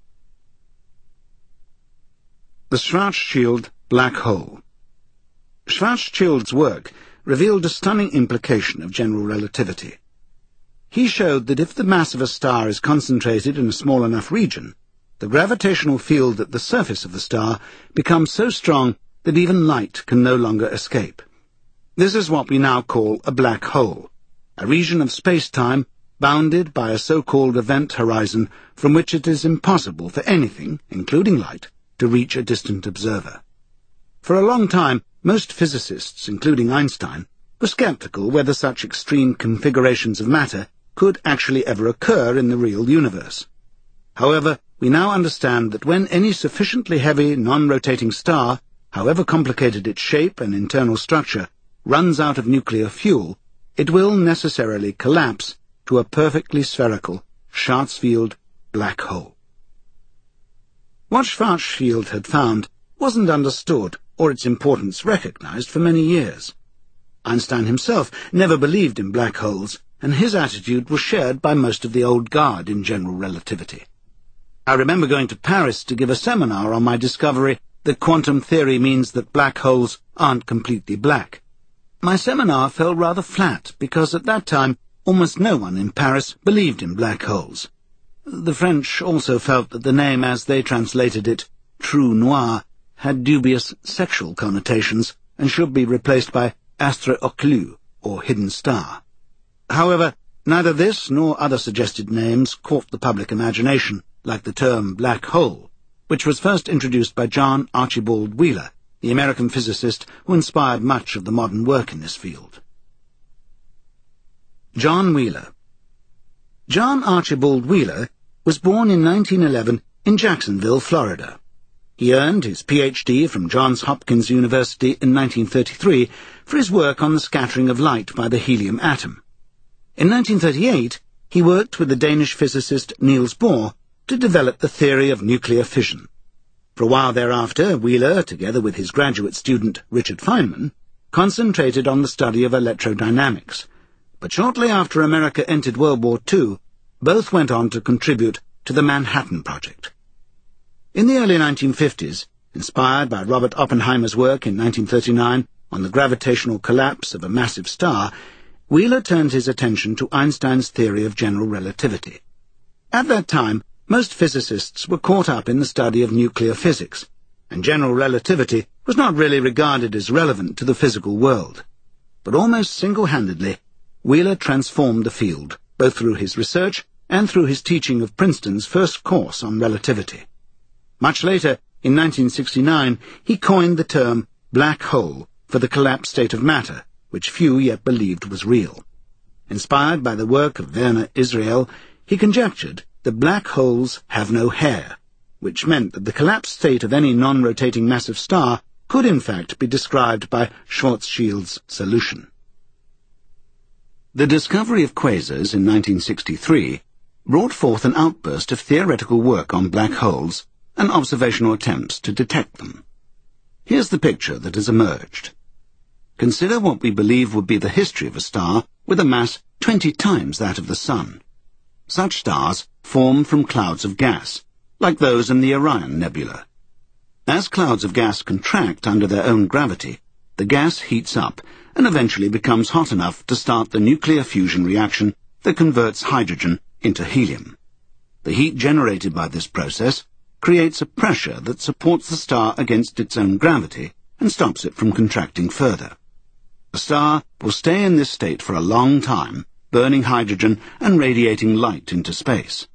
The Schwarzschild black hole. Schwarzschild's work revealed a stunning implication of general relativity. He showed that if the mass of a star is concentrated in a small enough region, the gravitational field at the surface of the star becomes so strong that even light can no longer escape. This is what we now call a black hole, a region of space-time bounded by a so-called event horizon from which it is impossible for anything, including light, to reach a distant observer. For a long time, most physicists, including Einstein, were skeptical whether such extreme configurations of matter could actually ever occur in the real universe. However, we now understand that when any sufficiently heavy, non-rotating star, however complicated its shape and internal structure, runs out of nuclear fuel, it will necessarily collapse to a perfectly spherical Schwarzschild black hole. What Schwarzschild had found wasn't understood or its importance recognized for many years. Einstein himself never believed in black holes, and his attitude was shared by most of the old guard in general relativity. I remember going to Paris to give a seminar on my discovery that quantum theory means that black holes aren't completely black. My seminar fell rather flat because at that time almost no one in Paris believed in black holes. The French also felt that the name, as they translated it, trou noir, had dubious sexual connotations and should be replaced by astre occlus, or hidden star. However, neither this nor other suggested names caught the public imagination, like the term black hole, which was first introduced by John Archibald Wheeler, the American physicist who inspired much of the modern work in this field. John Wheeler. John Archibald Wheeler was born in nineteen eleven in Jacksonville, Florida. He earned his P H D from Johns Hopkins University in nineteen thirty-three for his work on the scattering of light by the helium atom. In nineteen thirty-eight, he worked with the Danish physicist Niels Bohr to develop the theory of nuclear fission. For a while thereafter, Wheeler, together with his graduate student Richard Feynman, concentrated on the study of electrodynamics. But shortly after America entered World War Two, both went on to contribute to the Manhattan Project. In the early nineteen fifties, inspired by Robert Oppenheimer's work in nineteen thirty-nine on the gravitational collapse of a massive star, Wheeler turned his attention to Einstein's theory of general relativity. At that time, most physicists were caught up in the study of nuclear physics, and general relativity was not really regarded as relevant to the physical world. But almost single-handedly, Wheeler transformed the field, both through his research and through his teaching of Princeton's first course on relativity. Much later, in nineteen sixty-nine, he coined the term black hole for the collapsed state of matter, which few yet believed was real. Inspired by the work of Werner Israel, he conjectured that black holes have no hair, which meant that the collapsed state of any non-rotating massive star could in fact be described by Schwarzschild's solution. The discovery of quasars in nineteen sixty-three brought forth an outburst of theoretical work on black holes and observational attempts to detect them. Here's the picture that has emerged. Consider what we believe would be the history of a star with a mass twenty times that of the Sun. Such stars form from clouds of gas, like those in the Orion Nebula. As clouds of gas contract under their own gravity, the gas heats up and eventually becomes hot enough to start the nuclear fusion reaction that converts hydrogen into helium. The heat generated by this process creates a pressure that supports the star against its own gravity and stops it from contracting further. The star will stay in this state for a long time, burning hydrogen and radiating light into space.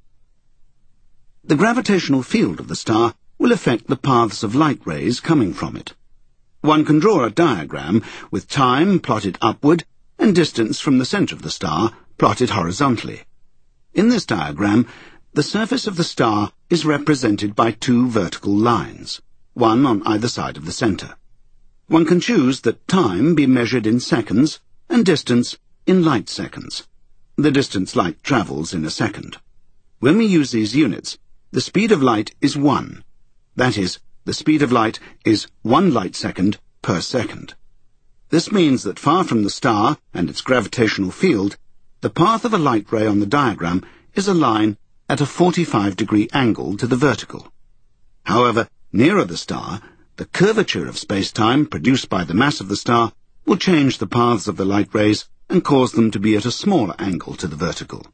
The gravitational field of the star will affect the paths of light rays coming from it. One can draw a diagram with time plotted upward and distance from the centre of the star plotted horizontally. In this diagram, the surface of the star is represented by two vertical lines, one on either side of the centre. One can choose that time be measured in seconds and distance in light seconds. The distance light travels in a second. When we use these units, the speed of light is one. That is, the speed of light is one light second per second. This means that far from the star and its gravitational field, the path of a light ray on the diagram is a line at a forty-five degree angle to the vertical. However, nearer the star, the curvature of space-time produced by the mass of the star will change the paths of the light rays and cause them to be at a smaller angle to the vertical.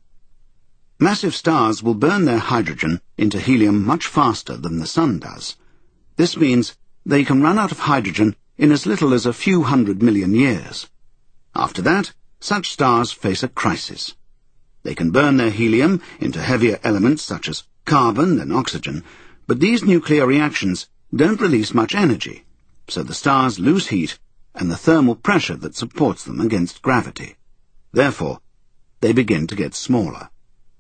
Massive stars will burn their hydrogen into helium much faster than the Sun does. This means they can run out of hydrogen in as little as a few hundred million years. After that, such stars face a crisis. They can burn their helium into heavier elements such as carbon and oxygen, but these nuclear reactions don't release much energy, so the stars lose heat and the thermal pressure that supports them against gravity. Therefore, they begin to get smaller.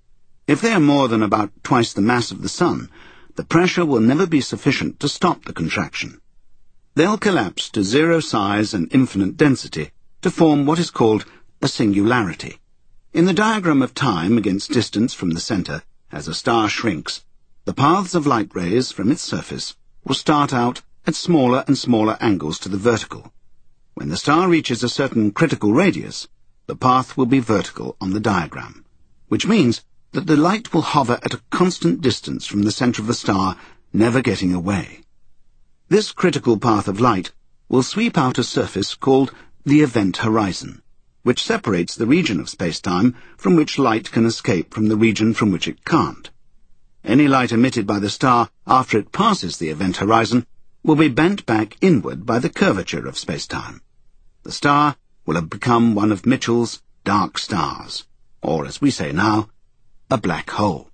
If they are more than about twice the mass of the Sun, the pressure will never be sufficient to stop the contraction. They'll collapse to zero size and infinite density to form what is called a singularity. In the diagram of time against distance from the centre, as a star shrinks, the paths of light rays from its surface will start out at smaller and smaller angles to the vertical. When the star reaches a certain critical radius, the path will be vertical on the diagram, which means that the light will hover at a constant distance from the centre of the star, never getting away. This critical path of light will sweep out a surface called the event horizon, which separates the region of space-time from which light can escape from the region from which it can't. Any light emitted by the star after it passes the event horizon will be bent back inward by the curvature of space-time. The star will have become one of Mitchell's dark stars, or as we say now, a black hole.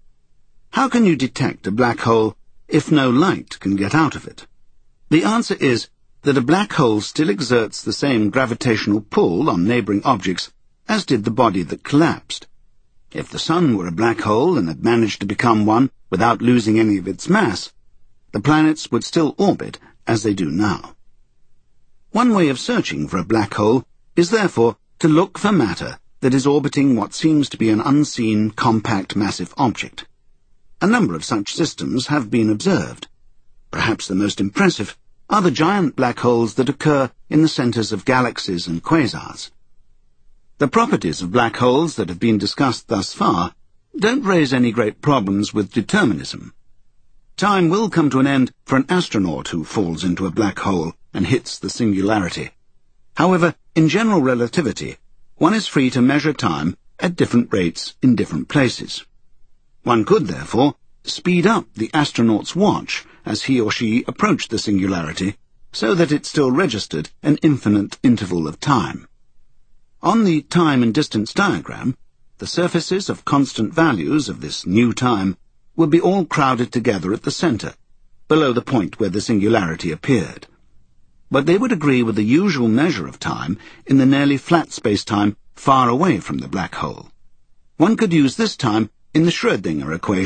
How can you detect a black hole if no light can get out of it? The answer is that a black hole still exerts the same gravitational pull on neighbouring objects as did the body that collapsed. If the Sun were a black hole and had managed to become one without losing any of its mass, the planets would still orbit as they do now. One way of searching for a black hole is therefore to look for matter that is orbiting what seems to be an unseen, compact, massive object. A number of such systems have been observed. Perhaps the most impressive are the giant black holes that occur in the centres of galaxies and quasars. The properties of black holes that have been discussed thus far don't raise any great problems with determinism. Time will come to an end for an astronaut who falls into a black hole and hits the singularity. However, in general relativity, one is free to measure time at different rates in different places. One could, therefore, speed up the astronaut's watch as he or she approached the singularity, so that it still registered an infinite interval of time. On the time and distance diagram, the surfaces of constant values of this new time would be all crowded together at the centre, below the point where the singularity appeared. But they would agree with the usual measure of time in the nearly flat space-time far away from the black hole. One could use this time in the Schrödinger equation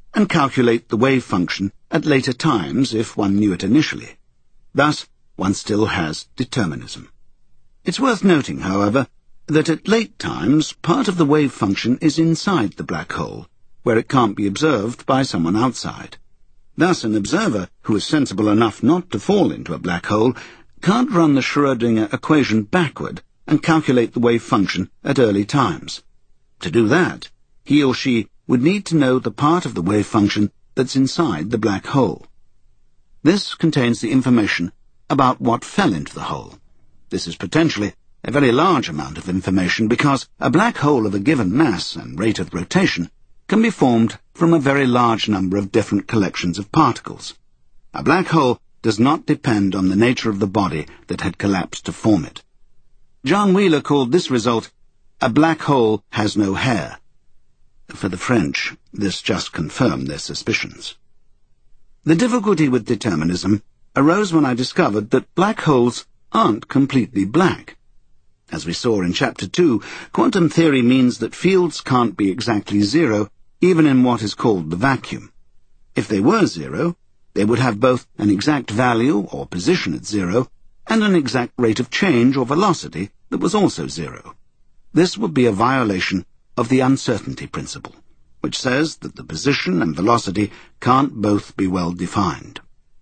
and calculate the wave function at later times if one knew it initially. Thus, one still has determinism. It's worth noting, however, that at late times part of the wave function is inside the black hole, where it can't be observed by someone outside. Thus, an observer who is sensible enough not to fall into a black hole can't run the Schrödinger equation backward and calculate the wave function at early times. To do that, he or she would need to know the part of the wave function that's inside the black hole. This contains the information about what fell into the hole. This is potentially a very large amount of information because a black hole of a given mass and rate of rotation can be formed from a very large number of different collections of particles. A black hole does not depend on the nature of the body that had collapsed to form it. John Wheeler called this result, "A black hole has no hair." For the French, this just confirmed their suspicions. The difficulty with determinism arose when I discovered that black holes aren't completely black. As we saw in Chapter two, quantum theory means that fields can't be exactly zero, even in what is called the vacuum. If they were zero, they would have both an exact value or position at zero and an exact rate of change or velocity that was also zero. This would be a violation of the uncertainty principle, which says that the position and velocity can't both be well defined.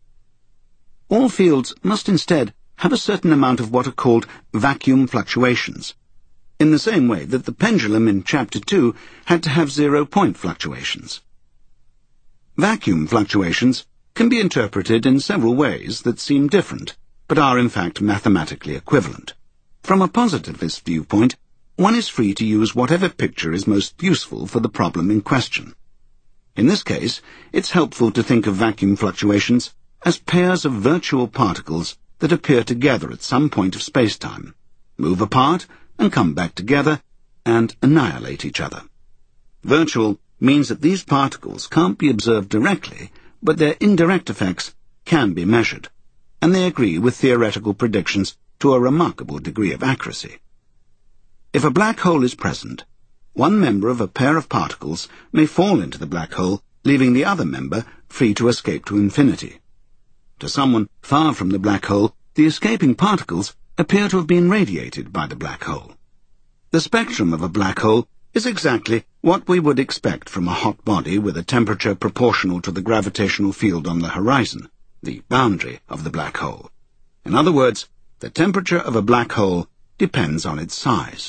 All fields must instead have a certain amount of what are called vacuum fluctuations, in the same way that the pendulum in Chapter two had to have zero-point fluctuations. Vacuum fluctuations can be interpreted in several ways that seem different, but are in fact mathematically equivalent. From a positivist viewpoint, one is free to use whatever picture is most useful for the problem in question. In this case, it's helpful to think of vacuum fluctuations as pairs of virtual particles that appear together at some point of space-time, move apart and come back together, and annihilate each other. Virtual means that these particles can't be observed directly, but their indirect effects can be measured, and they agree with theoretical predictions to a remarkable degree of accuracy. If a black hole is present, one member of a pair of particles may fall into the black hole, leaving the other member free to escape to infinity. To someone far from the black hole, the escaping particles appear to have been radiated by the black hole. The spectrum of a black hole is exactly what we would expect from a hot body with a temperature proportional to the gravitational field on the horizon, the boundary of the black hole. In other words, the temperature of a black hole depends on its size.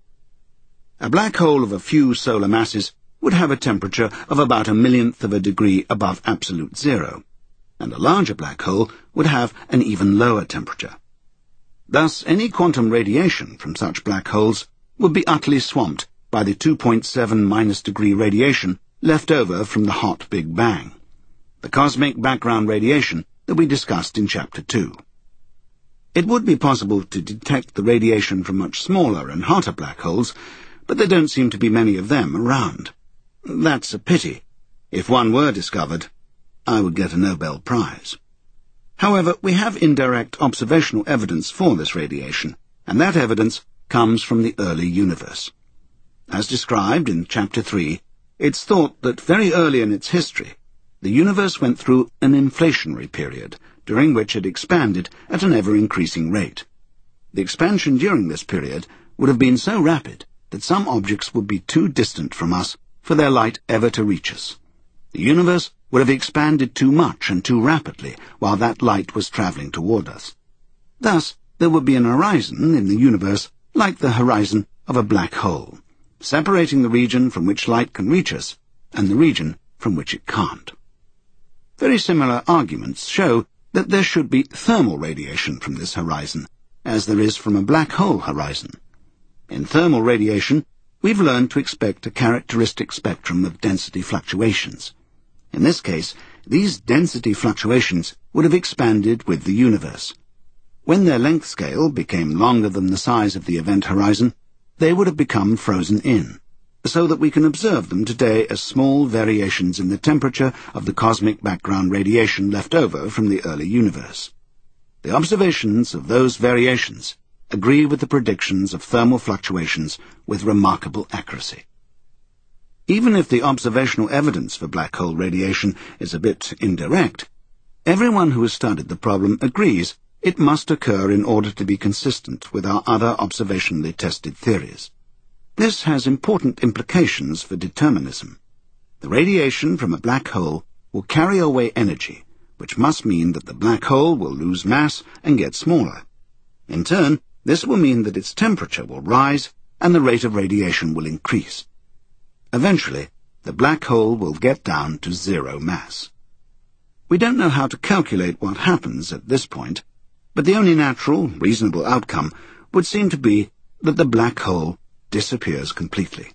A black hole of a few solar masses would have a temperature of about a millionth of a degree above absolute zero, and a larger black hole would have an even lower temperature. Thus, any quantum radiation from such black holes would be utterly swamped by the two point seven minus degree radiation left over from the hot Big Bang, the cosmic background radiation that we discussed in Chapter two. It would be possible to detect the radiation from much smaller and hotter black holes, but there don't seem to be many of them around. That's a pity. If one were discovered, I would get a Nobel Prize. However, we have indirect observational evidence for this radiation, and that evidence comes from the early universe. As described in Chapter three, it's thought that very early in its history, the universe went through an inflationary period, during which it expanded at an ever-increasing rate. The expansion during this period would have been so rapid that some objects would be too distant from us for their light ever to reach us. The universe would have expanded too much and too rapidly while that light was travelling toward us. Thus, there would be an horizon in the universe like the horizon of a black hole, separating the region from which light can reach us and the region from which it can't. Very similar arguments show that there should be thermal radiation from this horizon, as there is from a black hole horizon. In thermal radiation, we've learned to expect a characteristic spectrum of density fluctuations. In this case, these density fluctuations would have expanded with the universe. When their length scale became longer than the size of the event horizon, they would have become frozen in, so that we can observe them today as small variations in the temperature of the cosmic background radiation left over from the early universe. The observations of those variations agree with the predictions of thermal fluctuations with remarkable accuracy. Even if the observational evidence for black hole radiation is a bit indirect, everyone who has studied the problem agrees it must occur in order to be consistent with our other observationally tested theories. This has important implications for determinism. The radiation from a black hole will carry away energy, which must mean that the black hole will lose mass and get smaller. In turn, this will mean that its temperature will rise and the rate of radiation will increase. Eventually, the black hole will get down to zero mass. We don't know how to calculate what happens at this point, but the only natural, reasonable outcome would seem to be that the black hole disappears completely.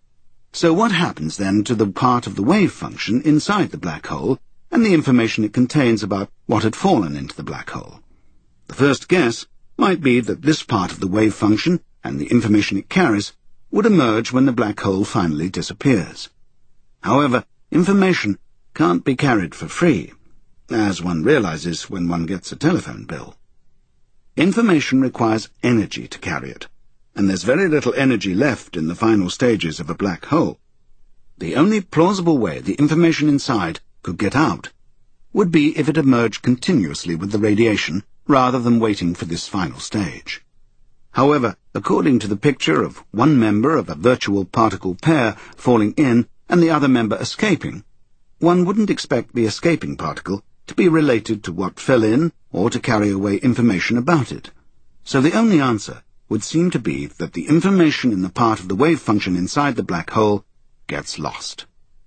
So what happens then to the part of the wave function inside the black hole and the information it contains about what had fallen into the black hole? The first guess might be that this part of the wave function and the information it carries would emerge when the black hole finally disappears. However, information can't be carried for free, as one realizes when one gets a telephone bill. Information requires energy to carry it, and there's very little energy left in the final stages of a black hole. The only plausible way the information inside could get out would be if it emerged continuously with the radiation rather than waiting for this final stage. However, according to the picture of one member of a virtual particle pair falling in and the other member escaping, one wouldn't expect the escaping particle to be related to what fell in or to carry away information about it. So the only answer would seem to be that the information in the part of the wave function inside the black hole gets lost.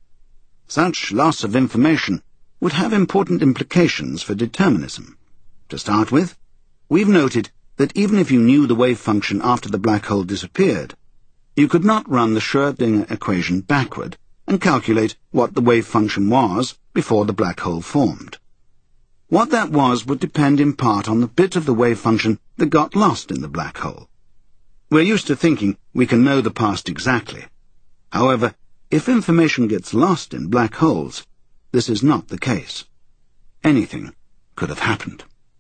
Such loss of information would have important implications for determinism. To start with, we've noted that even if you knew the wave function after the black hole disappeared, you could not run the Schrödinger equation backward and calculate what the wave function was before the black hole formed. What that was would depend in part on the bit of the wave function that got lost in the black hole. We're used to thinking we can know the past exactly. However, if information gets lost in black holes, this is not the case. Anything could have happened.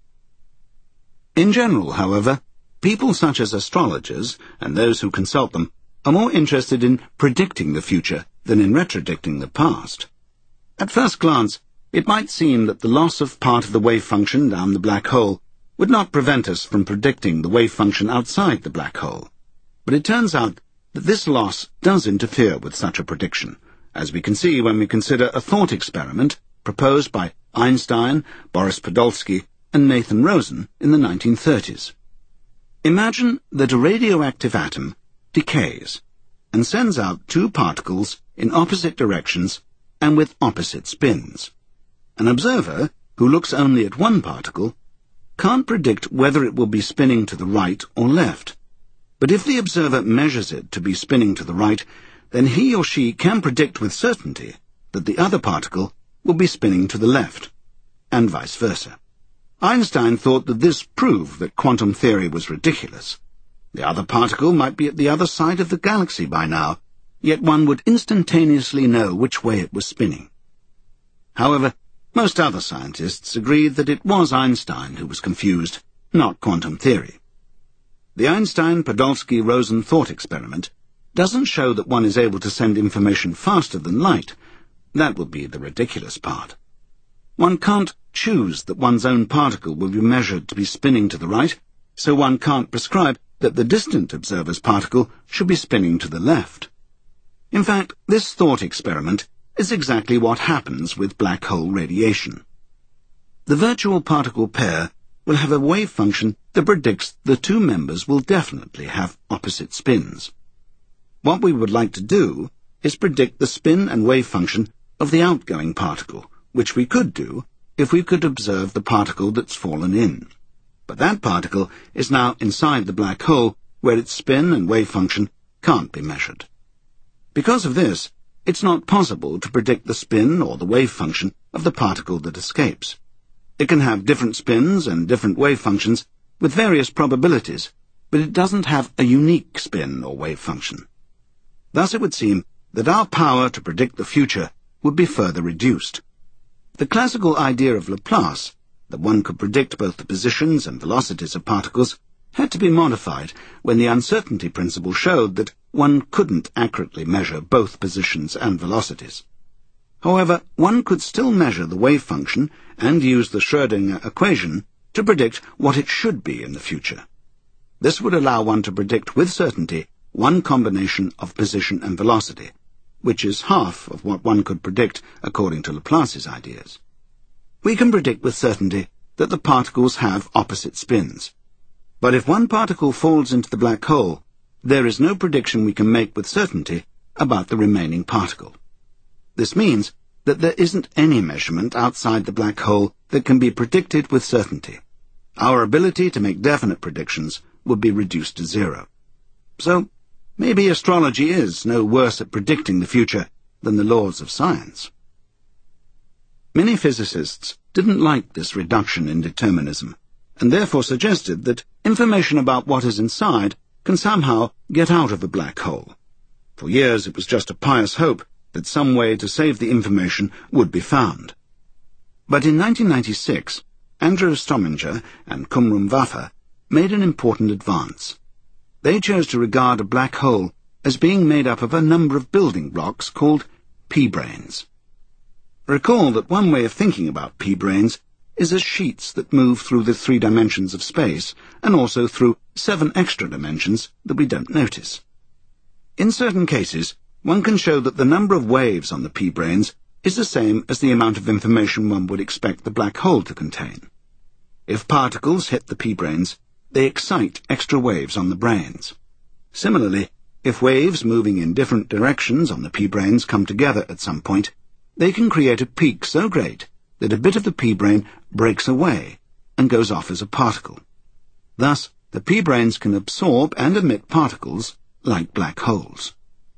In general, however, people such as astrologers and those who consult them are more interested in predicting the future than in retrodicting the past. At first glance, it might seem that the loss of part of the wave function down the black hole would not prevent us from predicting the wave function outside the black hole. But it turns out that this loss does interfere with such a prediction, as we can see when we consider a thought experiment proposed by Einstein, Boris Podolsky, and Nathan Rosen in the nineteen thirties. Imagine that a radioactive atom decays and sends out two particles in opposite directions and with opposite spins. An observer, who looks only at one particle, can't predict whether it will be spinning to the right or left. But if the observer measures it to be spinning to the right, then he or she can predict with certainty that the other particle will be spinning to the left, and vice versa. Einstein thought that this proved that quantum theory was ridiculous. The other particle might be at the other side of the galaxy by now, yet one would instantaneously know which way it was spinning. However, most other scientists agreed that it was Einstein who was confused, not quantum theory. The Einstein-Podolsky-Rosen thought experiment doesn't show that one is able to send information faster than light. That would be the ridiculous part. One can't choose that one's own particle will be measured to be spinning to the right, so one can't prescribe that the distant observer's particle should be spinning to the left. In fact, this thought experiment is exactly what happens with black hole radiation. The virtual particle pair will have a wave function that predicts the two members will definitely have opposite spins. What we would like to do is predict the spin and wave function of the outgoing particle, which we could do if we could observe the particle that's fallen in. But that particle is now inside the black hole, where its spin and wave function can't be measured. Because of this, it's not possible to predict the spin or the wave function of the particle that escapes. It can have different spins and different wave functions with various probabilities, but it doesn't have a unique spin or wave function. Thus it would seem that our power to predict the future would be further reduced. The classical idea of Laplace, that one could predict both the positions and velocities of particles, had to be modified when the uncertainty principle showed that one couldn't accurately measure both positions and velocities. However, one could still measure the wave function and use the Schrödinger equation to predict what it should be in the future. This would allow one to predict with certainty one combination of position and velocity, which is half of what one could predict according to Laplace's ideas. We can predict with certainty that the particles have opposite spins. But if one particle falls into the black hole, there is no prediction we can make with certainty about the remaining particle. This means that there isn't any measurement outside the black hole that can be predicted with certainty. Our ability to make definite predictions would be reduced to zero. So, maybe astrology is no worse at predicting the future than the laws of science. Many physicists didn't like this reduction in determinism, and therefore suggested that information about what is inside can somehow get out of the black hole. For years it was just a pious hope that some way to save the information would be found. But in nineteen ninety-six, Andrew Strominger and Qumran Vafa made an important advance. They chose to regard a black hole as being made up of a number of building blocks called p-branes. Recall that one way of thinking about p-branes is as sheets that move through the three dimensions of space, and also through seven extra dimensions that we don't notice. In certain cases, one can show that the number of waves on the p-branes is the same as the amount of information one would expect the black hole to contain. If particles hit the p-branes, they excite extra waves on the branes. Similarly, if waves moving in different directions on the p-branes come together at some point, they can create a peak so great that a bit of the p-brane breaks away and goes off as a particle. Thus, the p-branes can absorb and emit particles like black holes.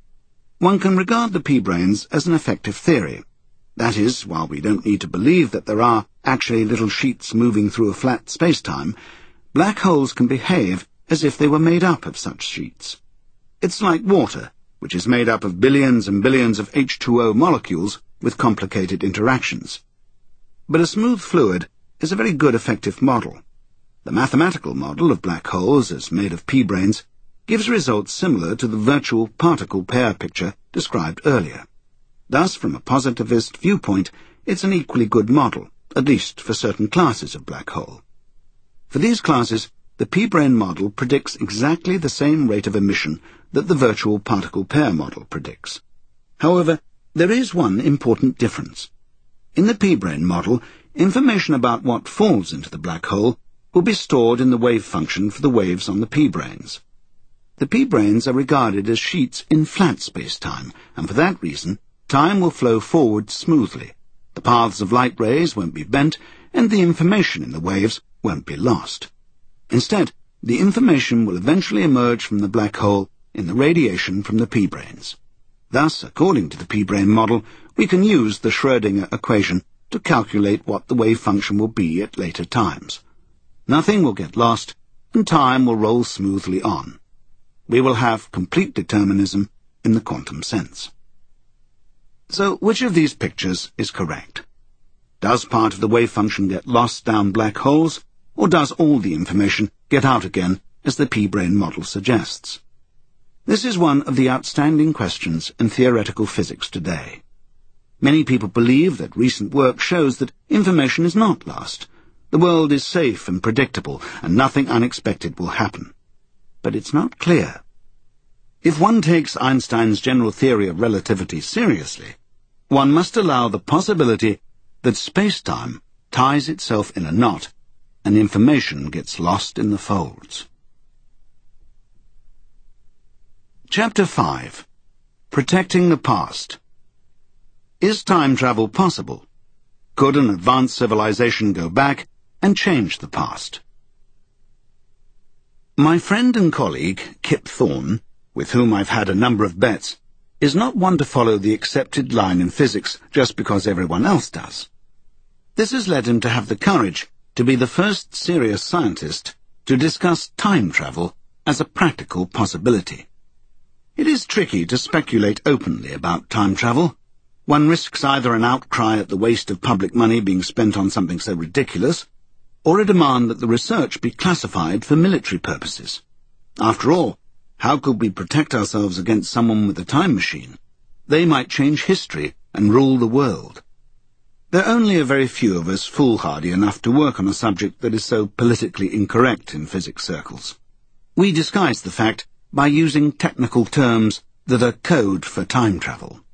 One can regard the p-branes as an effective theory. That is, while we don't need to believe that there are actually little sheets moving through a flat space-time, black holes can behave as if they were made up of such sheets. It's like water, which is made up of billions and billions of H two O molecules with complicated interactions. But a smooth fluid is a very good effective model. The mathematical model of black holes as made of p-branes gives results similar to the virtual particle pair picture described earlier. Thus, from a positivist viewpoint, it's an equally good model, at least for certain classes of black hole. For these classes, the p-brane model predicts exactly the same rate of emission that the virtual particle pair model predicts. However, there is one important difference. In the p-brane model, information about what falls into the black hole will be stored in the wave function for the waves on the p-branes. The p-branes are regarded as sheets in flat space-time, and for that reason, time will flow forward smoothly. The paths of light rays won't be bent, and the information in the waves won't be lost. Instead, the information will eventually emerge from the black hole in the radiation from the p-branes. Thus, according to the p-brane model, we can use the Schrödinger equation to calculate what the wave function will be at later times. Nothing will get lost, and time will roll smoothly on. We will have complete determinism in the quantum sense. So, which of these pictures is correct? Does part of the wave function get lost down black holes, or does all the information get out again, as the p-brane model suggests? This is one of the outstanding questions in theoretical physics today. Many people believe that recent work shows that information is not lost. The world is safe and predictable, and nothing unexpected will happen. But it's not clear. If one takes Einstein's general theory of relativity seriously, one must allow the possibility that space-time ties itself in a knot and information gets lost in the folds. Chapter five. Protecting the Past. Is time travel possible? Could an advanced civilization go back and change the past? My friend and colleague, Kip Thorne, with whom I've had a number of bets, is not one to follow the accepted line in physics just because everyone else does. This has led him to have the courage to be the first serious scientist to discuss time travel as a practical possibility. It is tricky to speculate openly about time travel. One risks either an outcry at the waste of public money being spent on something so ridiculous, or a demand that the research be classified for military purposes. After all, How could we protect ourselves against someone with a time machine? They might change history and rule the world. There are only a very few of us foolhardy enough to work on a subject that is so politically incorrect in physics circles. We disguise the fact by using technical terms that are code for time travel.